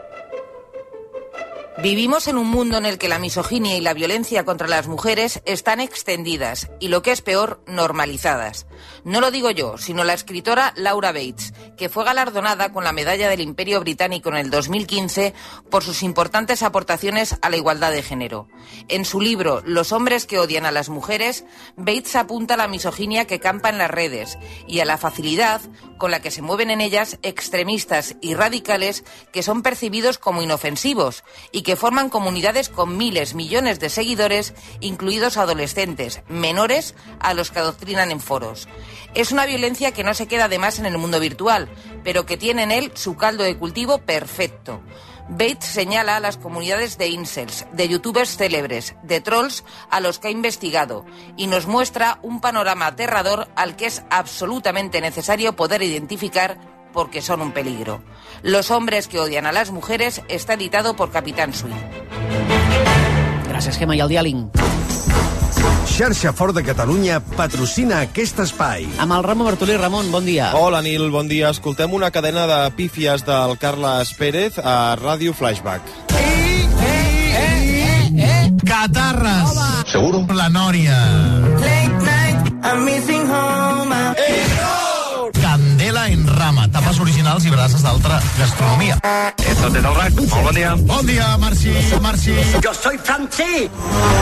Vivimos en un mundo en el que la misoginia y la violencia contra las mujeres están extendidas y, lo que es peor, normalizadas. No lo digo yo, sino la escritora Laura Bates, que fue galardonada con la Medalla del Imperio Británico en el dos mil quince por sus importantes aportaciones a la igualdad de género. En su libro Los hombres que odian a las mujeres, Bates apunta a la misoginia que campa en las redes y a la facilidad con la que se mueven en ellas extremistas y radicales que son percibidos como inofensivos y que forman comunidades con miles, millones de seguidores, incluidos adolescentes, menores a los que adoctrinan en foros. Es una violencia que no se queda además en el mundo virtual, pero que tiene en él su caldo de cultivo perfecto. Bates señala a las comunidades de incels, de youtubers célebres, de trolls a los que ha investigado y nos muestra un panorama aterrador al que es absolutamente necesario poder identificar porque son un peligro. Los hombres que odian a las mujeres está editado por Capitán Swing. Gràcies, Gemma, i el diàling. Xarxa Ford de Catalunya patrocina aquest espai. Amb el Ramon Bartolí. Ramon, bon dia. Hola, Nil, bon dia. Escoltem una cadena de pífies del Carles Pérez a Ràdio Flashback. Eh, eh, eh, eh. Catarres. Home. Seguro. La Nòria. Late night, I'm missing home. Candela en rama. Tapes originals i brases d'altra gastronomia. Esto des del R A C. Molt bon dia. Bon dia, Marci. Marci. Jo soy francès.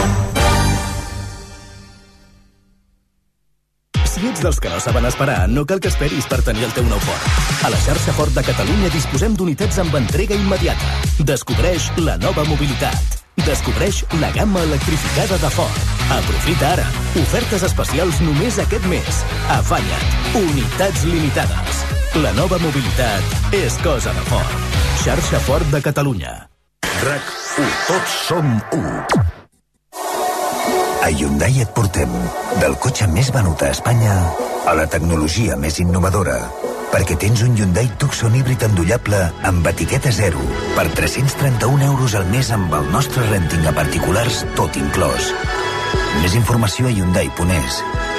Si ets dels que no saben esperar, no cal que esperis per tenir el teu nou Ford. A la xarxa Ford de Catalunya disposem d'unitats amb entrega immediata. Descobreix la nova mobilitat. Descobreix la gamma electrificada de Ford. Aprofita ara. Ofertes especials només aquest mes. Afanya't. Unitats limitades. La nova mobilitat és cosa de Ford. Xarxa Ford de Catalunya. R A C u. Tots som u. A Hyundai et portem del cotxe més venut a Espanya a la tecnologia més innovadora, perquè tens un Hyundai Tucson híbrid endollable amb etiqueta zero per tres-cents trenta-un euros al mes amb el nostre renting a particulars tot inclòs. Més informació a Hyundai punt es.